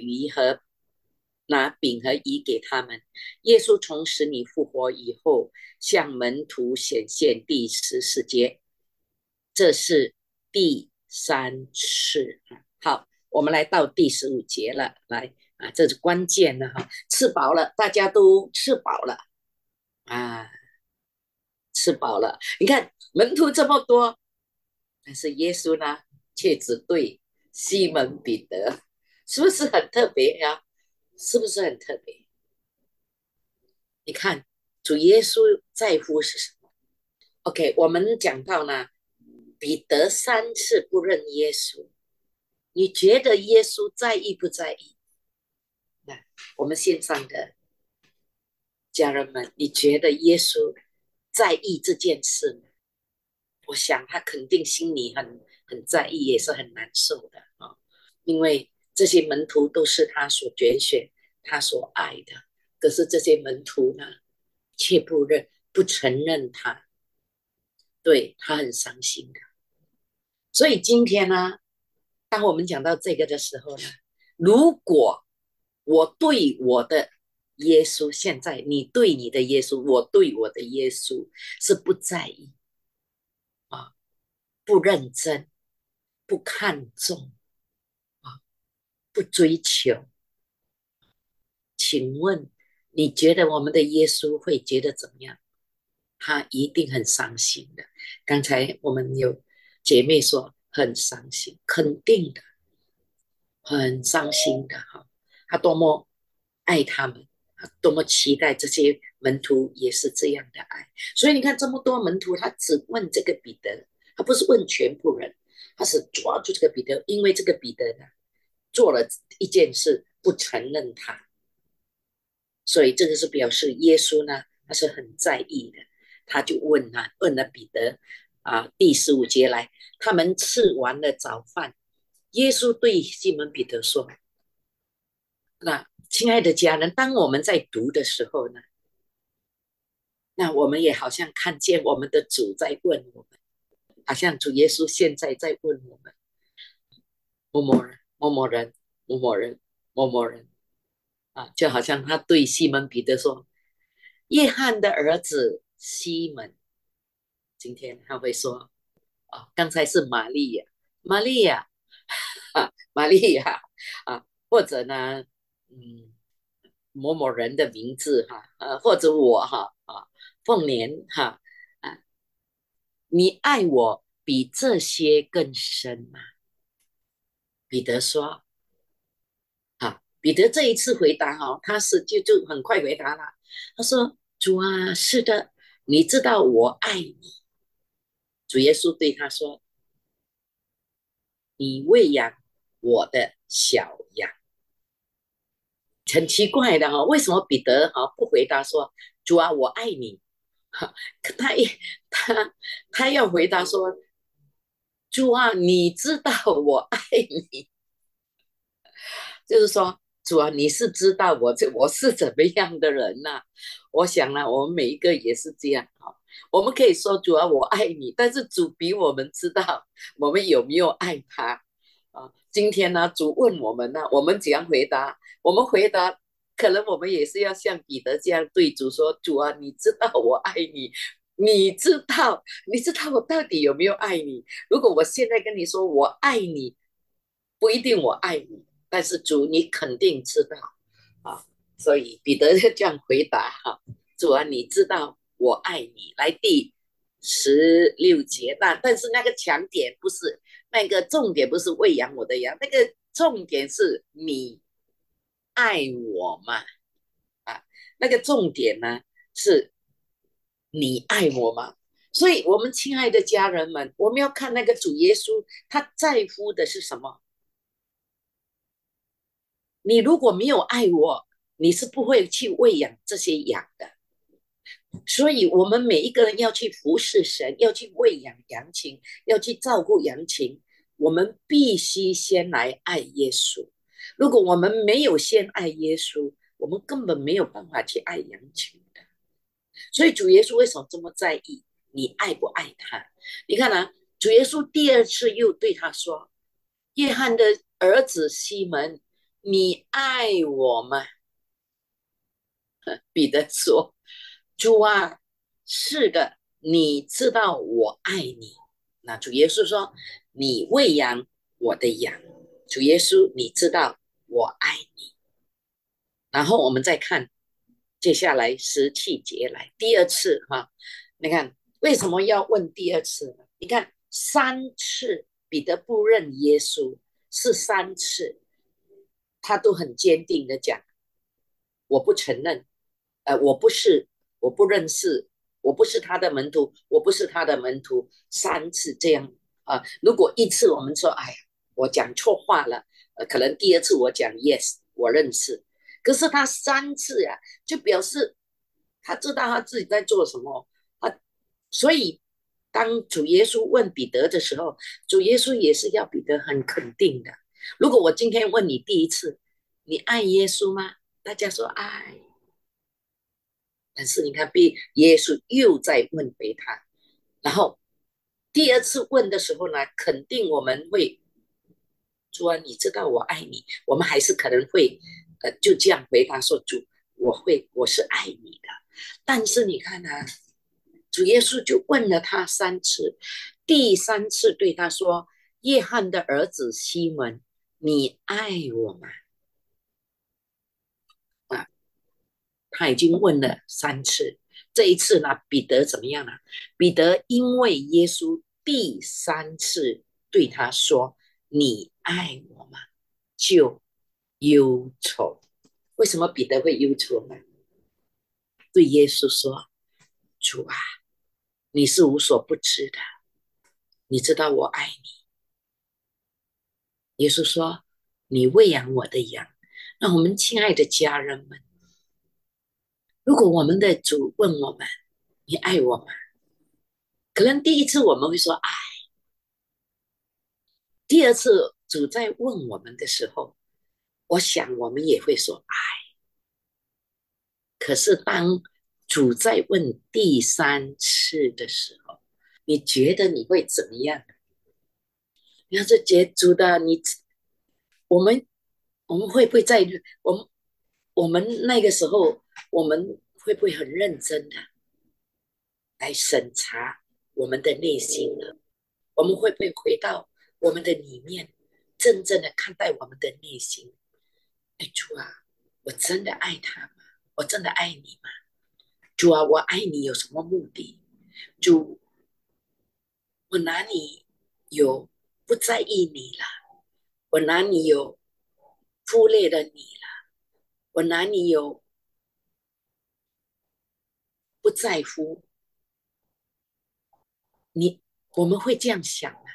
拿饼和鱼给他们。耶稣从死里复活以后，向门徒显现。第14节，这是第3次。好，我们来到第15节了。来啊，这是关键的哈，吃饱了，大家都吃饱了啊，吃饱了。你看门徒这么多，但是耶稣呢，却只对西门彼得，是不是很特别呀？是不是很特别？你看，主耶稣在乎是什么？OK，我们讲到呢，彼得3次不认耶稣，你觉得耶稣在意不在意？那我们线上的家人们，你觉得耶稣在意这件事吗？我想他肯定心里很在意，也是很难受的啊，因为这些门徒都是他所拣选、他所爱的，可是这些门徒呢，却不承认他，对他很伤心的。所以今天呢，当我们讲到这个的时候呢，如果我对我的耶稣，现在你对你的耶稣，我对我的耶稣是不在意啊，不认真，不看重啊，不追求，请问你觉得我们的耶稣会觉得怎么样？他一定很伤心的。刚才我们有姐妹说很伤心，肯定的，很伤心的哈。他多么爱他们，多么期待这些门徒也是这样的爱。所以你看这么多门徒，他只问这个彼得，他不是问全部人，他是抓住这个彼得，因为这个彼得呢做了一件事，不承认他，所以这个是表示耶稣呢他是很在意的。他就问了彼得第15节来，他们吃完了早饭，耶稣对西门彼得说：那亲爱的家人，当我们在读的时候呢，那我们也好像看见我们的主在问我们， 好像主耶稣现在在问我们：某某人、某某人、某某人、某某人啊，就好像他对西门彼得说：约翰的儿子西门。今天他会说：啊，刚才是玛利亚，玛利亚，玛利亚啊，或者呢，某某人的名字哈，或者我哈凤莲哈啊，你爱我比这些更深吗？彼得说，彼得这一次回答哈，他是就很快回答了，他说：主啊，是的，你知道我爱你。主耶稣对他说：你喂养我的小羊。很奇怪的哈，为什么彼得不回答说主啊，我爱你？哈，他也他他要回答说主啊，你知道我爱你，就是说主啊，你是知道我是怎么样的人呐、我想呢，我们每一个也是这样我们可以说主啊，我爱你，但是主比我们知道我们有没有爱他今天呢，主问我们呢，我们怎样回答？我们回答，可能我们也是要像彼得这样对主说：主啊，你知道我爱你，你知道我到底有没有爱你？如果我现在跟你说我爱你，不一定我爱你，但是主你肯定知道啊。所以彼得就这样回答主啊，你知道我爱你。来第16节，但是那个强点不是那个重点，不是喂养我的羊，那个重点是你爱我嘛那个重点呢是你爱我吗？所以，我们亲爱的家人们，我们要看那个主耶稣，他在乎的是什么？你如果没有爱我，你是不会去喂养这些羊的。所以，我们每一个人要去服侍神，要去喂养羊群，要去照顾羊群，我们必须先来爱耶稣。如果我们没有先爱耶稣，我们根本没有办法去爱羊群的。所以，主耶稣为什么这么在意你爱不爱他？你看主耶稣第二次又对他说：约翰的儿子西门，你爱我吗？彼得说：主啊，是的，你知道我爱你。那主耶稣说：你喂养我的羊。主耶稣，你知道我爱你。然后我们再看接下来17节来第二次你看为什么要问第二次呢？你看3次彼得不认耶稣，是3次，他都很坚定的讲：我不承认，我不是，我不认识，我不是他的门徒，我不是他的门徒。3次这样如果一次我们说，哎呀，我讲错话了，可能第二次我讲 yes，我认识。可是他3次就表示他知道他自己在做什么所以当主耶稣问彼得的时候，主耶稣也是要彼得很肯定的。如果我今天问你第一次，你爱耶稣吗？大家说爱，但是你看，耶稣又在问回他，然后第二次问的时候呢，肯定我们会说：你知道我爱你。我们还是可能会就这样回答说：主，我是爱你的。但是你看主耶稣就问了他3次，第3次对他说：约翰的儿子西门，你爱我吗？啊，他已经问了3次。这一次呢，彼得怎么样呢？彼得因为耶稣第3次对他说：你爱我吗？就忧愁。为什么彼得会忧愁呢？对耶稣说：主啊，你是无所不知的，你知道我爱你。耶稣说：你喂养我的羊。那我们亲爱的家人们，如果我们的主问我们：你爱我吗？可能第一次我们会说爱，第二次主在问我们的时候，我想我们也会说爱。可是当主在问第3次的时候， 你觉得你会怎么样？你要是觉主的，我们我们会不会在我们那个时候，我们会不会很认真的来审查我们的内心呢？我们会不会回到我们的里面，真正的看待我们的内心？哎，主啊，我真的爱他吗？我真的爱你吗？主啊，我爱你有什么目的？主，我哪里有不在意你了？我哪里有忽略了你了？我哪里有不在乎你？我们会这样想啊！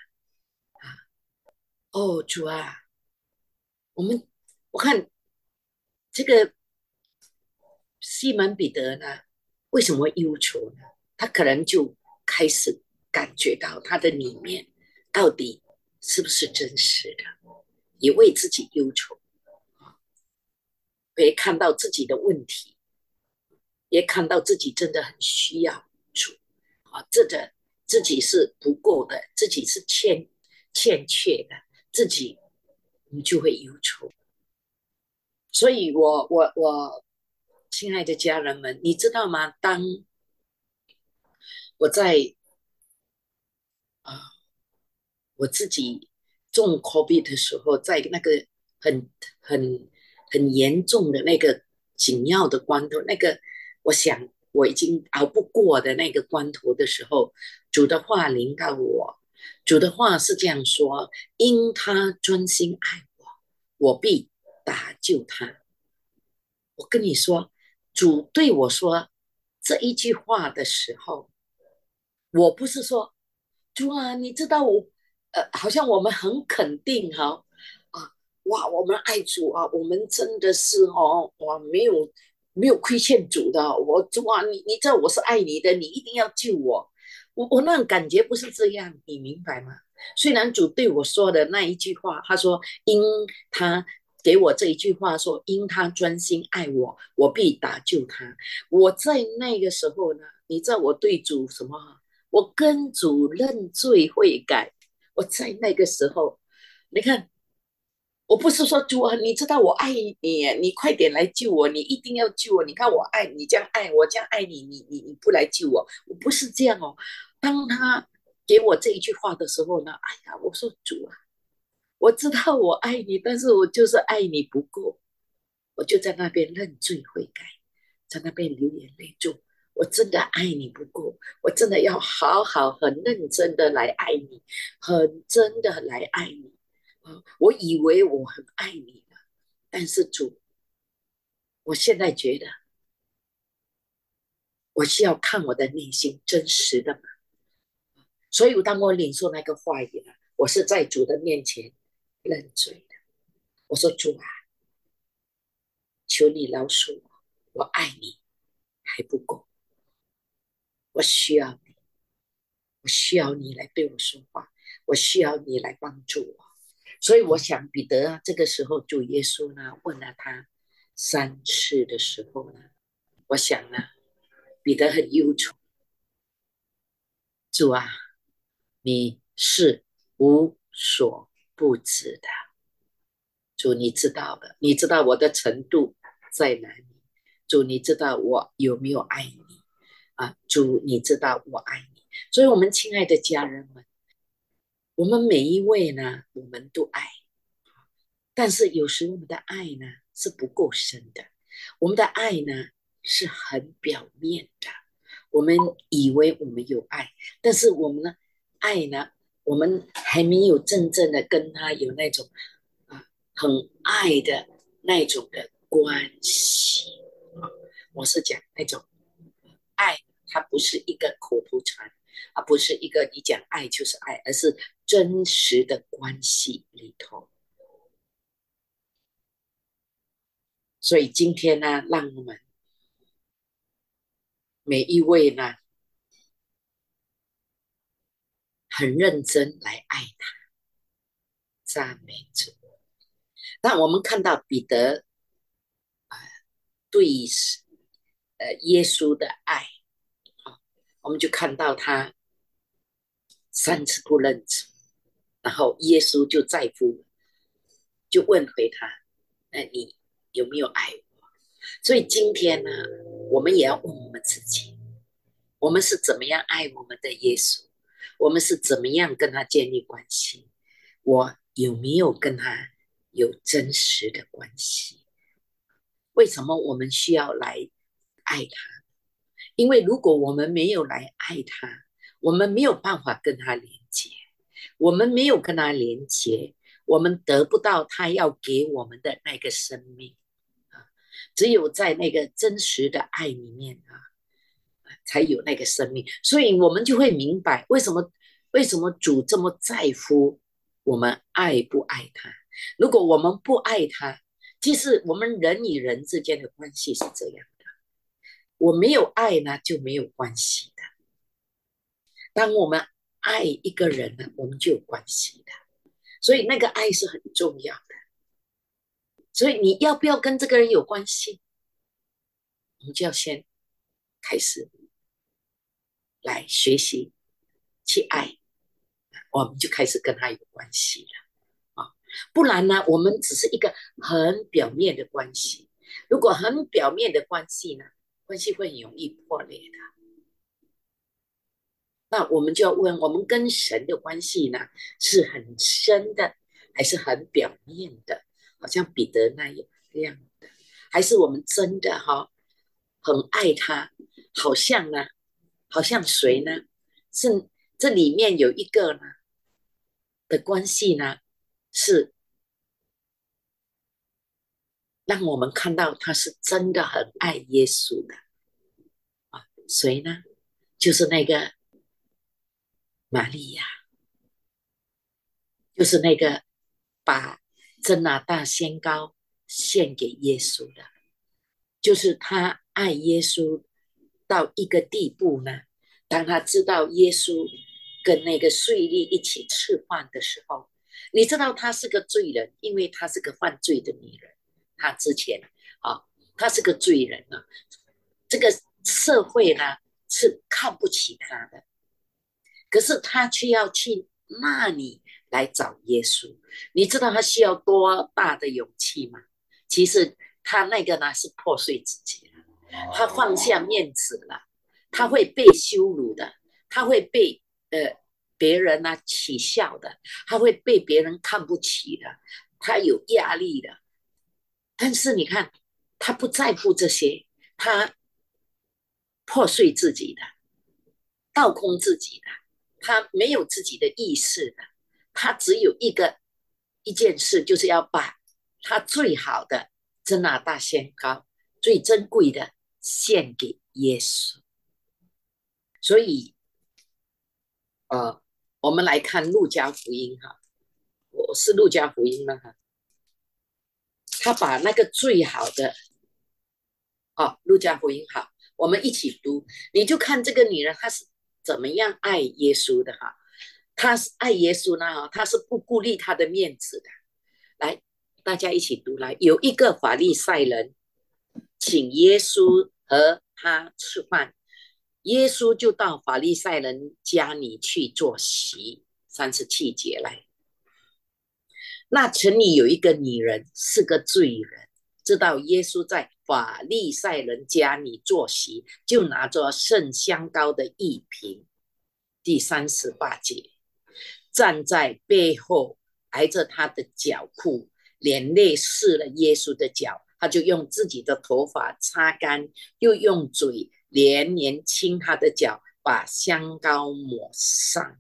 哦，主啊，我们我看这个西门彼得呢，为什么忧愁呢？他可能就开始感觉到他的里面到底是不是真实的，也为自己忧愁，也看到自己的问题，也看到自己真的很需要主啊，自己是不够的，自己是欠缺的，自己你就会忧愁。所以我，亲爱的家人们，你知道吗？当我在啊、我自己中 COVID 的时候，在那个很很很严重的那个紧要的关头，那个我想我已经熬不过的那个关头的时候，主的话临到我，主的话是这样说：因他专心爱我，我必搭救他。我跟你说，主对我说这一句话的时候，我不是说主啊，你知道我，好像我们很肯定哈，啊，哇，我们爱主啊，我们真的是哦，哇，没有亏欠主的，我主啊，你知道我是爱你的，你一定要救我，我那种感觉不是这样，你明白吗？虽然主对我说的那一句话，他说因他给我这一句话说，因他专心爱我，我必搭救他。我在那个时候呢，你知道我对主什么？我跟主认罪悔改。我在那个时候，你看，我不是说主啊，你知道我爱你，你快点来救我，你一定要救我。你看我爱你，这样爱我，这样爱你，你不来救我，我不是这样哦。当他给我这一句话的时候呢，哎呀，我说主啊，我知道我爱你，但是我就是爱你不够，我就在那边认罪悔改，在那边流眼泪，主，我真的爱你不够，我真的要好好很认真的来爱你，很真的来爱你。我以为我很爱你了，但是主，我现在觉得我是要看我的内心真实的嘛。所以当我领受那个话语了，我是在主的面前认罪的。我说主啊，求你饶恕我，我爱你还不够，我需要你，我需要你来对我说话，我需要你来帮助我。所以我想彼得啊，这个时候主耶稣呢问了他3次的时候呢，我想呢，彼得很忧愁，主啊，你是无所不知的，主你知道的，你知道我的程度在哪里，主你知道我有没有爱你啊？主你知道我爱你，所以我们亲爱的家人们，我们每一位呢，我们都爱，但是有时我们的爱呢是不够深的，我们的爱呢是很表面的，我们以为我们有爱，但是我们呢爱呢，我们还没有真正的跟他有那种很爱的那种的关系啊，我是讲那种爱，它不是一个口头禅，而不是一个你讲爱就是爱，而是真实的关系里头。所以今天呢，让我们每一位呢，很认真来爱他，赞美主。那我们看到彼得对耶稣的爱，我们就看到他 3次不认主，然后耶稣就再复就问回他，那你有没有爱我？所以今天呢，我们也要问我们自己，我们是怎么样爱我们的耶稣？我们是怎么样跟他建立关系？我有没有跟他有真实的关系？为什么我们需要来爱他？因为如果我们没有来爱他，我们没有办法跟他连接，我们没有跟他连接，我们得不到他要给我们的那个生命啊！只有在那个真实的爱里面啊，才有那个生命。所以我们就会明白为什么主这么在乎我们爱不爱他。如果我们不爱他，其实我们人与人之间的关系是这样的，我没有爱呢，就没有关系的。当我们爱一个人呢，我们就有关系的。所以那个爱是很重要的。所以你要不要跟这个人有关系，我们就要先开始来学习去爱，我们就开始跟他有关系了啊。不然呢，我们只是一个很表面的关系。如果很表面的关系呢，关系会很容易破裂的。那我们就要问，我们跟神的关系呢，是很深的，还是很表面的？好像彼得那样的，还是我们真的很爱他？好像呢，好像谁呢？是这里面有一个呢的关系呢，是让我们看到他是真的很爱耶稣的啊。谁呢？就是那个玛利亚，就是那个把真拿大仙膏献给耶稣的，就是他爱耶稣到一个地步呢。当他知道耶稣跟那个税吏一起吃饭的时候，你知道他是个罪人，因为他是个犯罪的女人，他之前啊，他是个罪人啊，这个社会呢是看不起他的，可是他却要去那里来找耶稣。你知道他需要多大的勇气吗？其实他那个呢是破碎自己了，他放下面子了，他会被羞辱的，他会被别人呢取笑的，他会被别人看不起的，他有压力的。但是你看，他不在乎这些，他破碎自己的，倒空自己的，他没有自己的意识的，他只有一件事，就是要把他最好的真拿大仙膏、最珍贵的献给耶稣。所以，我们来看路加福音哈，我是路加福音吗？哈，他把那个最好的，路加福音好，我们一起读，你就看这个女人她是怎么样爱耶稣的哈。她是爱耶稣呢，她是不顾虑她的面子的。来，大家一起读来。有一个法利赛人请耶稣和他吃饭，耶稣就到法利赛人家里去坐席。37节来，那城里有一个女人是个罪人，知道耶稣在法利赛人家里坐席，就拿着圣香膏的一瓶。第38节，站在背后挨着他的脚裤，连累湿了耶稣的脚，他就用自己的头发擦干，又用嘴连连亲他的脚，把香膏抹上。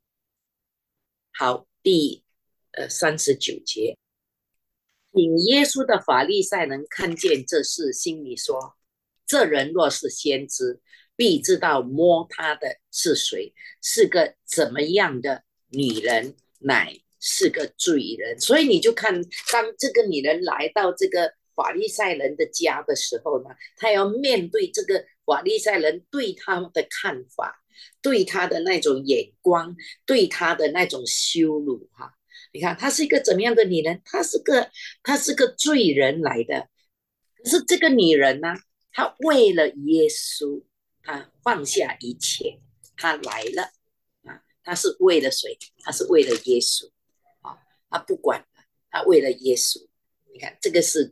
好，第39节，请耶稣的法利赛人看见这事，心里说：这人若是先知，必知道摸他的是谁，是个怎么样的女人，乃是个罪人。所以你就看，当这个女人来到这个法利赛人的家的时候呢，她要面对这个法利赛人对她的看法，对她的那种眼光，对她的那种羞辱哈。你看，她是一个怎么样的女人？她是个罪人来的。可是这个女人呢，她为了耶稣，她放下一切，她来了啊！ 他是为了谁？他是为了耶稣啊，他不管，他为了耶稣。你看，这个是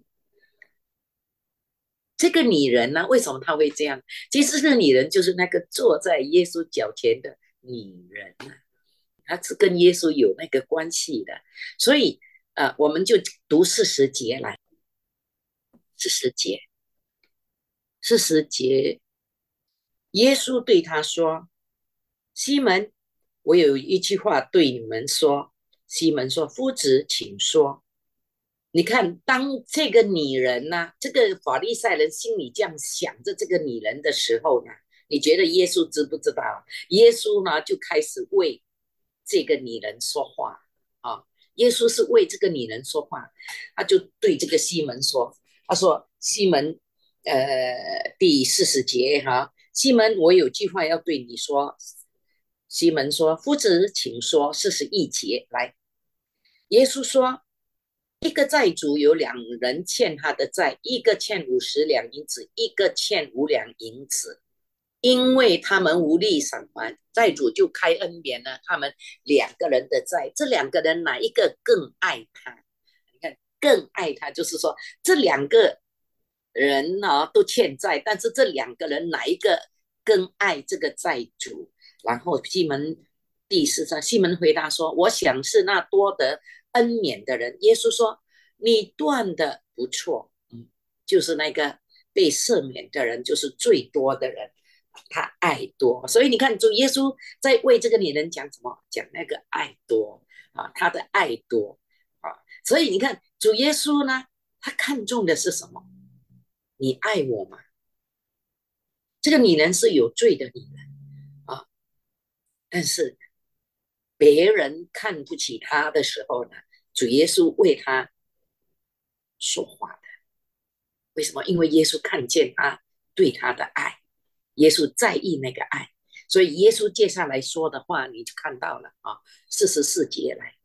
这个女人呢、为什么她会这样？其实这个女人就是那个坐在耶稣脚前的女人啊，她是跟耶稣有那个关系的。所以我们就读40节来，四十节，四十节，耶稣对他说：西门，我有一句话对你们说。西门说：夫子，请说。你看，当这个女人呢、这个法利赛人心里这样想着这个女人的时候呢，你觉得耶稣知不知道？耶稣呢就开始为这个女人说话啊。耶稣是为这个女人说话，他就对这个西门说：他说西门，第40节哈，西门，我有句话要对你说。西门说：夫子，请说。41节来，耶稣说：一个债主有2人欠他的债，一个欠50两银子，一个欠5两银子。因为他们无力偿还，债主就开恩免了他们2个人的债。这2个人哪一个更爱他？你看，更爱他，就是说这2个人呢、都欠债，但是这2个人哪一个更爱这个债主？然后西门第4章，西门回答说：我想是那多得恩免的人。耶稣说：你断的不错，就是那个被赦免的人，就是最多的人。他爱多，所以你看，主耶稣在为这个女人讲什么？讲那个爱多啊，他的爱多啊。所以你看，主耶稣呢，他看重的是什么？你爱我吗？这个女人是有罪的女人啊，但是别人看不起她的时候呢，主耶稣为她说话的。为什么？因为耶稣看见她对她的爱，耶稣在意那个爱，所以耶稣接下来说的话你就看到了啊。44节来，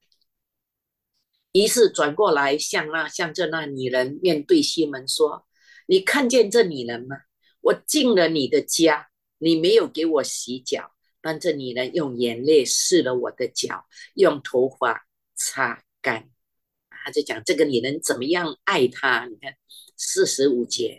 于是转过来向着那女人面对西门说：你看见这女人吗？我进了你的家，你没有给我洗脚，但这女人用眼泪拭了我的脚，用头发擦干。他就讲这个女人怎么样爱他。你看45节，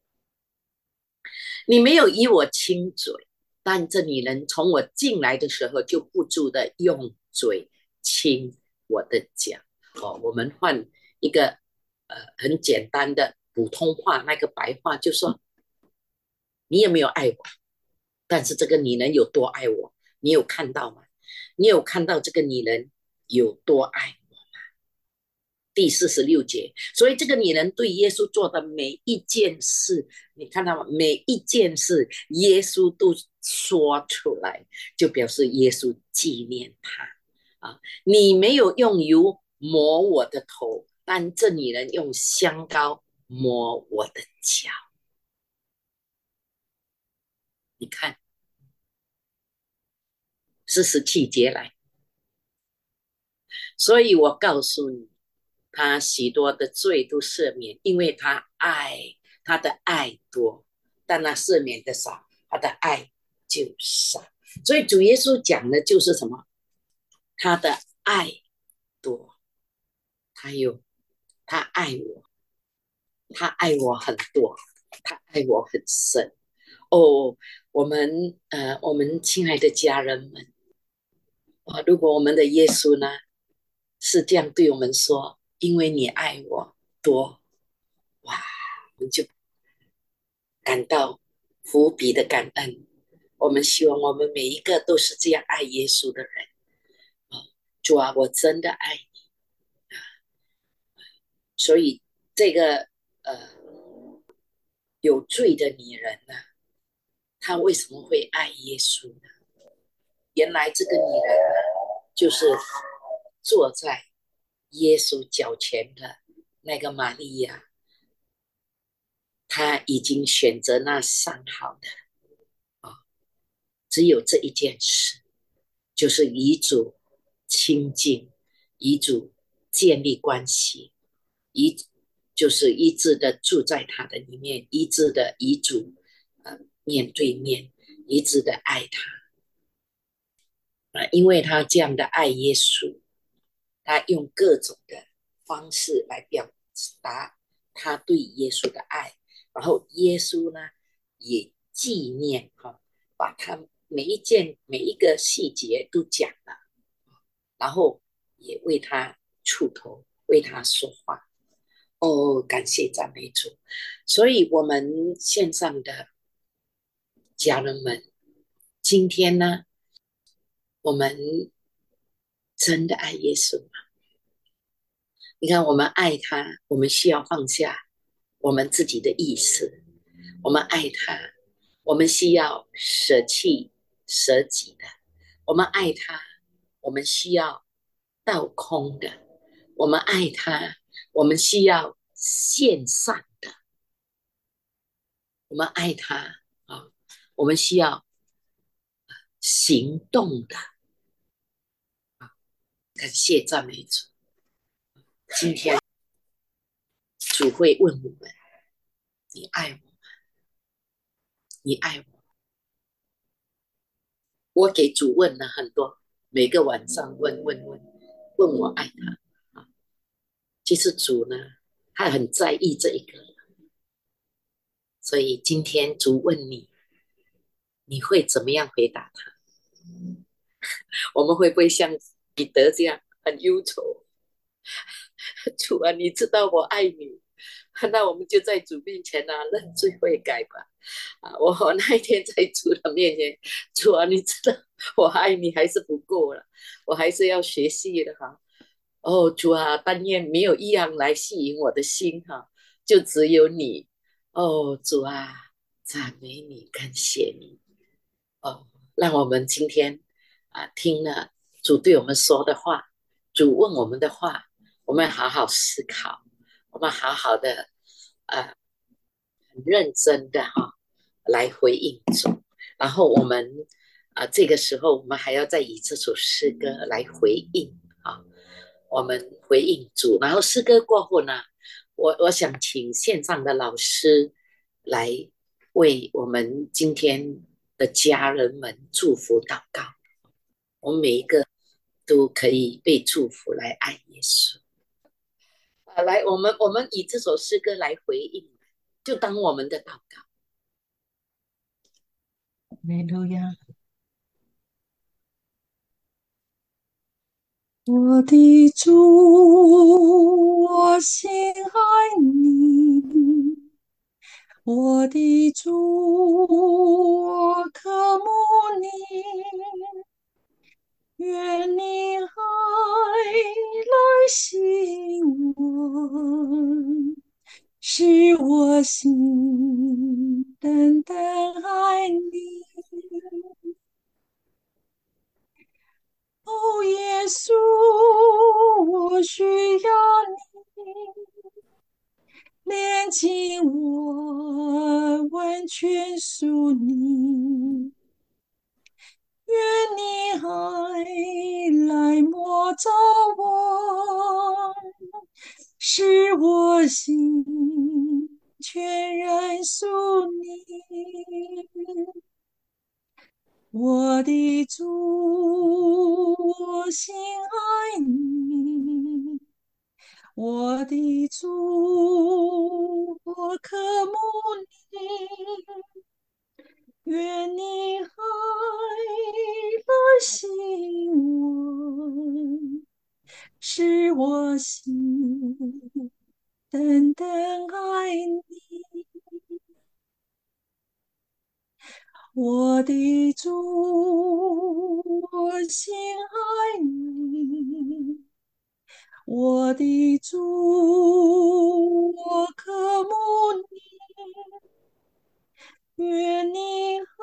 你没有以我亲嘴，但这女人从我进来的时候就不住的用嘴亲我的脚。我们换一个很简单的普通话，那个白话就说：你有没有爱我？但是这个女人有多爱我，你有看到吗？你有看到这个女人有多爱我？第46节，所以这个女人对耶稣做的每一件事，你看到吗？每一件事，耶稣都说出来，就表示耶稣纪念她啊。你没有用油抹我的头，但这女人用香膏抹我的脚。你看47节来，所以我告诉你，他许多的罪都赦免，因为他的爱多，但那赦免的少，他的爱就少。所以主耶稣讲的就是什么？他的爱多，他爱我，他爱我很多，他爱我很深。哦，我们亲爱的家人们如果我们的耶稣呢是这样对我们说：因为你爱我多，哇，我们就感到无比的感恩。我们希望我们每一个都是这样爱耶稣的人。主啊，我真的爱你。所以这个呃有罪的女人呢，她为什么会爱耶稣呢？原来这个女人呢，就是坐在耶稣脚前的那个玛利亚，她已经选择那上好的只有这一件事，就是与主亲近，与主建立关系，一就是一致的住在他的里面，一致的与主面对面，一致的爱他。 因为他这样的爱耶稣，他用各种的方式来表达他对耶稣的爱，然后耶稣呢也纪念把他每一件每一个细节都讲了，然后也为他出头，为他说话。哦，感谢赞美主！所以，我们线上的家人们，今天呢，我们真的爱耶稣吗？你看，我们爱他，我们需要放下我们自己的意识；我们爱他，我们需要舍弃舍己的；我们爱他，我们需要倒空的；我们爱他，我们需要献上的；我们爱他啊，我们需要行动的。感谢赞美主！今天主会问我们：你爱我？你爱我？我给主问了很多，每个晚上问我爱他啊。其实主呢，他很在意这一个，所以今天主问你，你会怎么样回答他？我们会不会像彼得这样很忧愁？主啊，你知道我爱你，那我们就在主面前认罪悔改吧。我那一天在主的面前，主啊，你知道我爱你还是不够了，我还是要学习的哈。哦，主啊，但愿没有一样来吸引我的心哈，就只有你。哦，主啊，赞美你，感谢你。哦，让我们今天听了主对我们说的话，主问我们的话，我们好好思考，我们好好的很认真的来回应主，然后我们这个时候我们还要再以这首诗歌来回应我们回应主，然后诗歌过后呢，我想请线上的老师来为我们今天的家人们祝福祷告，我们每一个都可以被祝福来爱耶稣来，我们以这首诗歌来回应，就当我们的祷告。 哈利路亚！我的主，我心爱你，我的主，我渴慕你，愿你爱来吸引我，使我心单单爱你。哦，耶稣，我需要你，连接我，完全属你。愿你爱来摸着我，使我心全然属你。我的主，我心爱你，我的主，我渴慕你，愿你爱来吸引我，使我心单单爱你。我的主，我心爱你，我的主，我渴慕你，愿你爱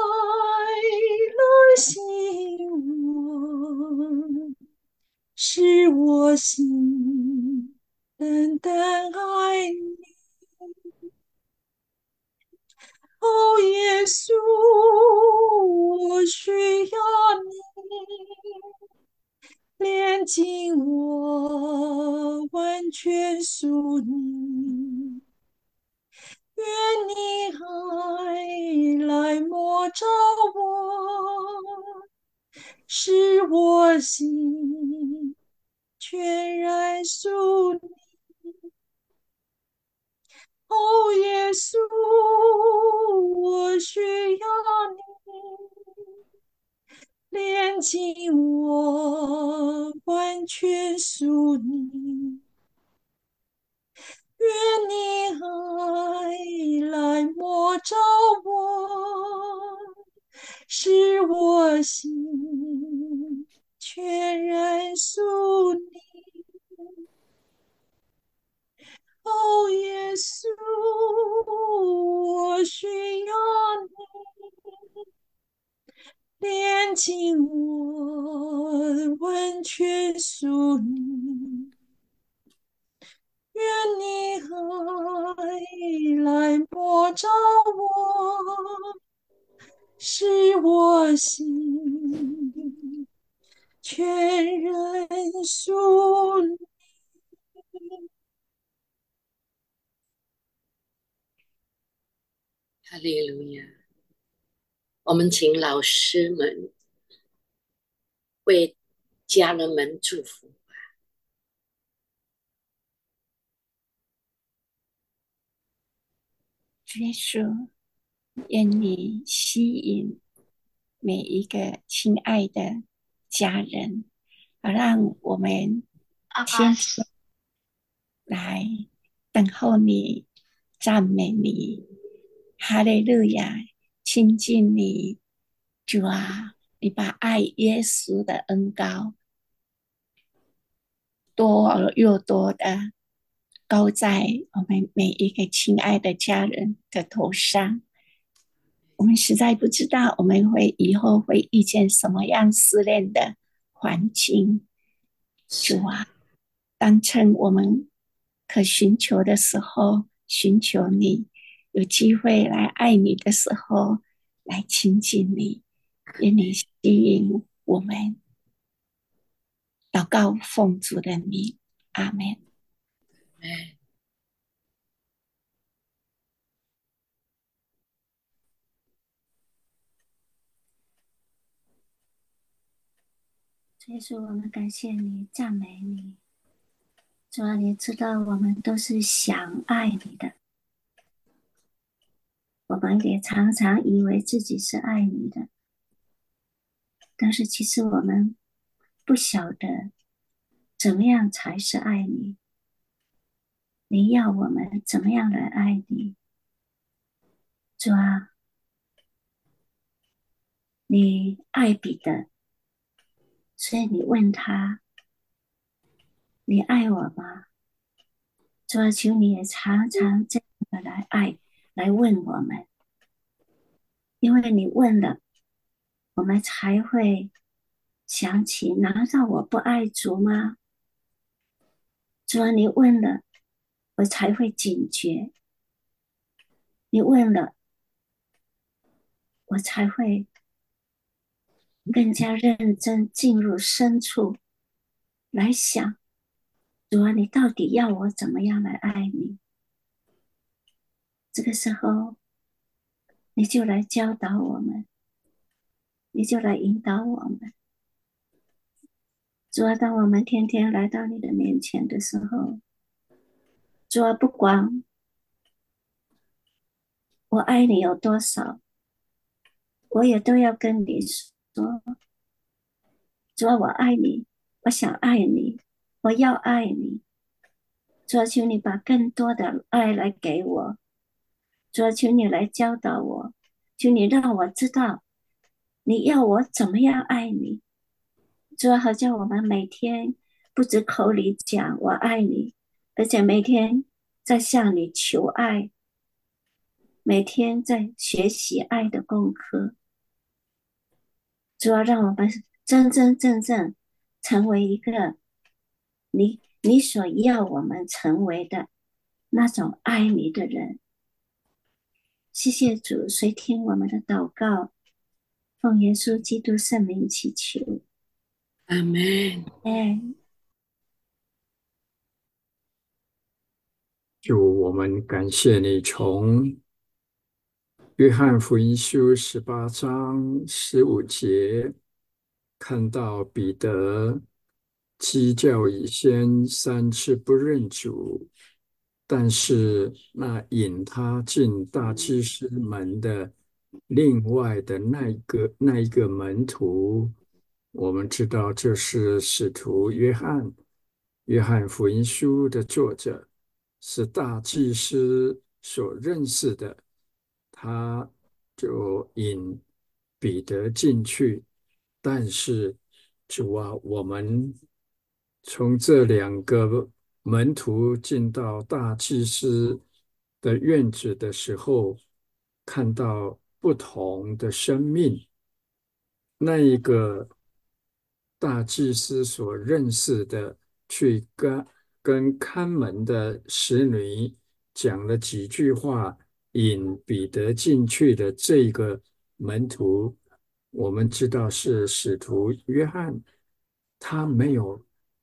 来吸引我，使我心单单爱你。哦，耶稣，我需要你，连接我，完全属你。愿你爱来摸着我，使我心全然属你。哦，耶稣，我需要你，炼净我，完全属你。愿你爱来摸着我，使我心全然属你。哦，耶稣，我需要你，炼净我，完全属你。愿你爱来摸着我，使我心全然属你。 哈利路亚！我们请老师们为家人们祝福。 耶稣，愿你吸引每一个亲爱的家人，让我们天天来等候你、赞美你，哈利路亚，亲近你。主啊，你把爱耶稣的恩膏多而又多的高在我们每一个亲爱的家人的头上。我们实在不知道我们以后会遇见什么样试炼的环境。主啊，当趁我们可寻求的时候寻求你，有机会来爱你的时候来亲近你，愿你吸引我们。祷告奉主的名，阿们。耶稣，我们感谢你，赞美你。主啊，你知道我们都是想爱你的，我们也常常以为自己是爱你的，但是其实我们不晓得怎么样才是爱你。你要我们怎么样来爱你？主啊，你爱彼得，所以你问他，你爱我吗？主啊，求你也常常这样的来爱，来问我们，因为你问了，我们才会想起，难道我不爱主吗？主啊，你问了，我才会警觉。你问了，我才会更加认真进入深处来想，主啊，你到底要我怎么样来爱你？这个时候，你就来教导我们，你就来引导我们。主啊，当我们天天来到你的面前的时候，主啊，不管我爱你有多少，我也都要跟你说，主啊，我爱你，我想爱你，我要爱你。主啊，求你把更多的爱来给我。主啊，求你来教导我，求你让我知道你要我怎么样爱你。主啊，好像我们每天不止口里讲我爱你，而且每天在向你求爱，每天在学习爱的功课。主要让我们真真正正成为一个你所要我们成为的那种爱你的人。谢谢主，垂听我们的祷告，奉耶稣基督圣名祈求， 阿门。 主，我们感谢你从约翰福音书18章15节看到彼得鸡叫以先3次不认主，但是那引他进大祭司门的另外的那一个门徒，我们知道这是使徒约翰，约翰福音书的作者，是大祭司所认识的，他就引彼得进去。但是主啊，我们从这2个门徒进到大祭司的院子的时候，看到不同的生命。那一个大祭司所认识的，去跟看门的使女讲了几句话，引彼得进去的这个门徒，我们知道是使徒约翰，他没有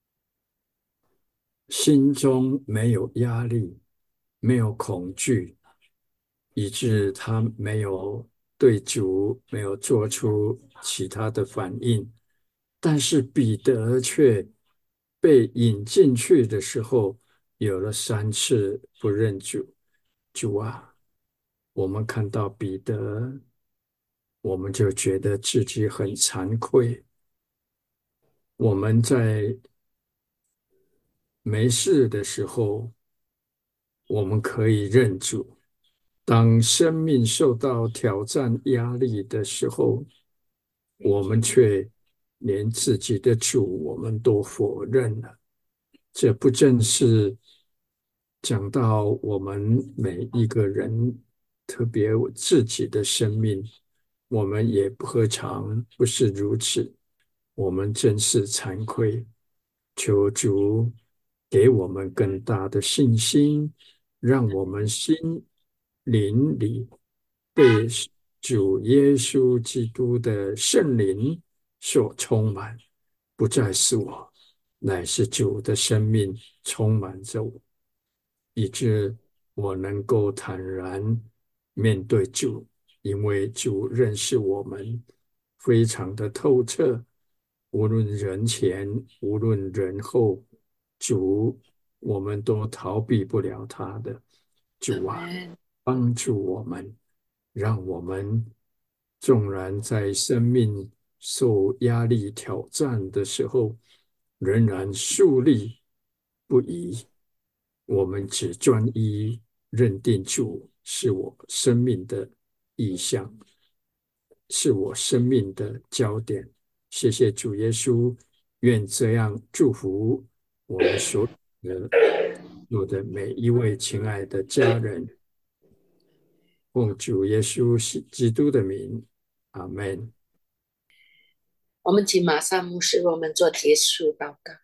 心中没有压力，没有恐惧，以致他没有对主没有做出其他的反应。但是彼得却被引进去的时候，有了3次不认主。主啊，我们看到彼得，我们就觉得自己很惭愧。我们在没事的时候，我们可以认主；当生命受到挑战、压力的时候，我们却连自己的主我们都否认了。这不正是讲到我们每一个人，特别我自己的生命，我们也不何尝不是如此。我们真是惭愧，求主给我们更大的信心，让我们心灵里被主耶稣基督的圣灵所充满，不再是我，乃是主的生命充满着我，以致我能够坦然面对主，因为主认识我们非常的透彻，无论人前，无论人后，主我们都逃避不了他的。主啊，帮助我们，让我们纵然在生命受压力挑战的时候，仍然树立不移。我们只专一认定主是我生命的意向，是我生命的焦点。谢谢主耶稣，愿这样祝福我们所有的每一位亲爱的家人。奉主耶稣基督的名，阿门。 我们请马上牧师为我们做结束祷告。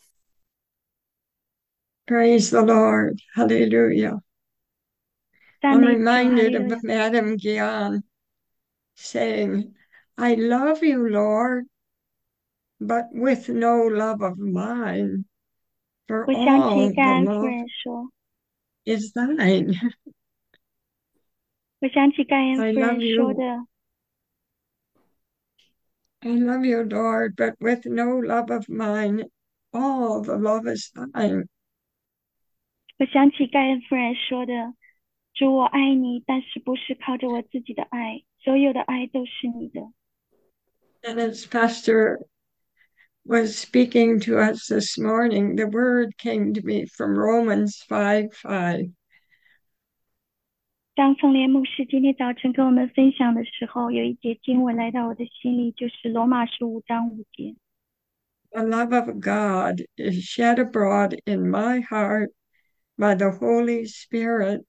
Praise the Lord. Hallelujah. 赞 I'm 美主，哈 reminded 利 of 路亚。 Madame Guion saying, I love you, Lord, but with no love of mine, for 我想起 all 盖 the 恩夫 love 人说， is thine. 我想起盖恩 I 夫人 love 说 you. 的， I love you, Lord, but with no love of mine, all the love is thine. 我想起盖恩夫人说的，主，我爱你，但是不是靠着我自己的爱，所有的爱都是你的。 And as Pastor was speaking to us this morning, the word came to me from Romans 5:5. 当凤莲牧师今天早晨跟我们分享的时候，有一节经文来到我的心里，就是罗马书5章5节。 The love of God is shed abroad in my heart by the Holy Spirit.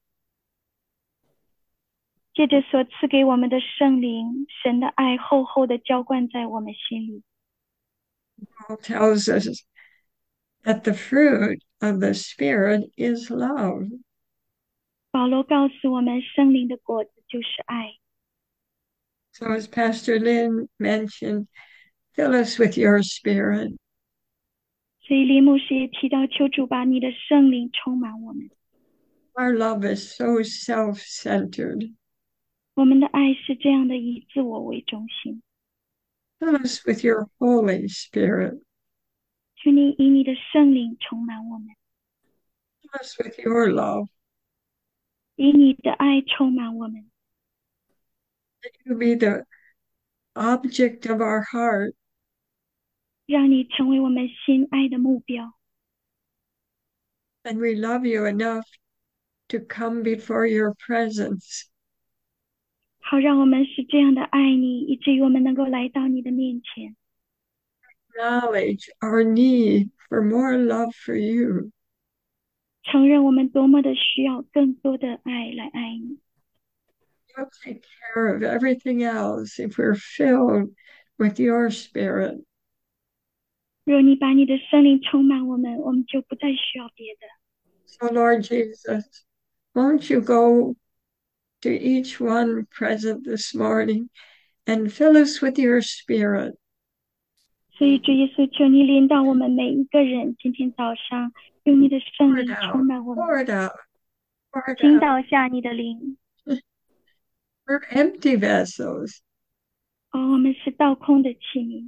借着所赐给我们的圣灵，神的爱厚厚的浇灌在我们心里。 Paul tells us that the fruit of the Spirit is love. 保罗告诉我们，圣灵的果子就是爱。 So as Pastor Lynn mentioned, fill us with your Spirit. 所以林牧师也提到，求主把你的圣灵充满我们。 Our love is so self-centered. 我们的爱是这样的，以自我为中心。 Fill us with your Holy Spirit. 求你以你的圣灵充满我们， Fill us with your love. 以你的爱充满我们， That you be the object of our heart. 让你成为我们心爱的目标。 And we love you enough to come before your presence. 好让我们是这样的爱你，以至于我们能够来到你的面前， Acknowledge our need for more love for you. 承认我们多么的需要更多的爱来爱你。 You'll take care of everything else if we're filled with your spirit. 若你把你的圣灵充满我们，我们就不再需要别的。 So, Lord Jesus, won't you go to each one present this morning and fill us with your spirit? 所以主耶稣，求你领导我们每一个人，今天早上用你的圣 Pour 灵 it 充 out, 满我们， pour it out, pour it 倾 out. 倒下你的灵。 We're empty vessels. 我们是倒空的器皿，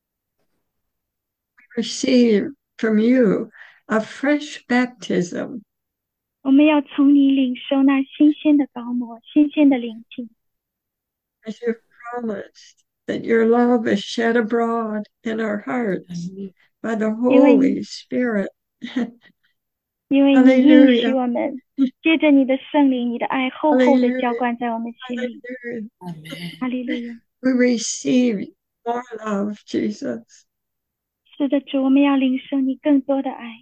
Receive from you a fresh baptism. 我们要从你领受那新鲜的膏抹，新鲜的灵性。 As you've promised that your love is shed abroad in our hearts by the Holy Spirit. 因为你应许我们，借着你的圣灵，你的爱厚厚的浇灌在我们心里。 哈利路亚！ We receive more love, Jesus. 是的，主，我们要领受你更多的爱，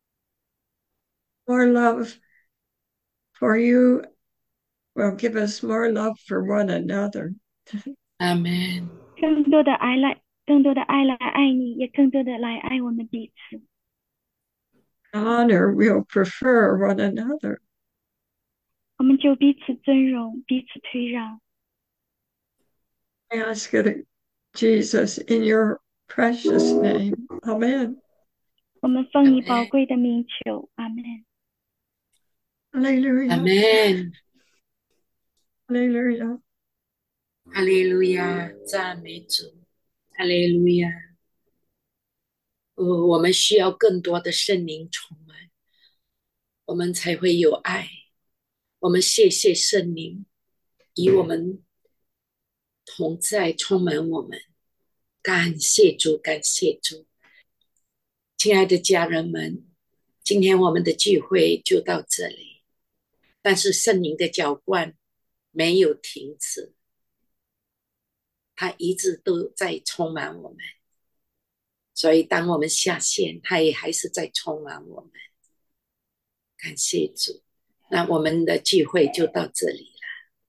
More love for you will give us more love for one another. Amen. 更多的爱来爱你，也更多的来爱我们彼此。 Honor will prefer one another. 我们就彼此尊荣，彼此推让。 I ask it, Jesus, in your precious name. Amen. 我们奉你宝贵的名求，阿门。 Hallelujah. Amen. Hallelujah. 哈利路亚，赞美主，哈利路亚。我们需要更多的圣灵充满，我们才会有爱。我们谢谢圣灵，与我们同在，充满我们。感谢主，感谢主。亲爱的家人们，今天我们的聚会就到这里，但是圣灵的浇灌没有停止，他一直都在充满我们，所以当我们下线，他也还是在充满我们。感谢主，那我们的聚会就到这里了。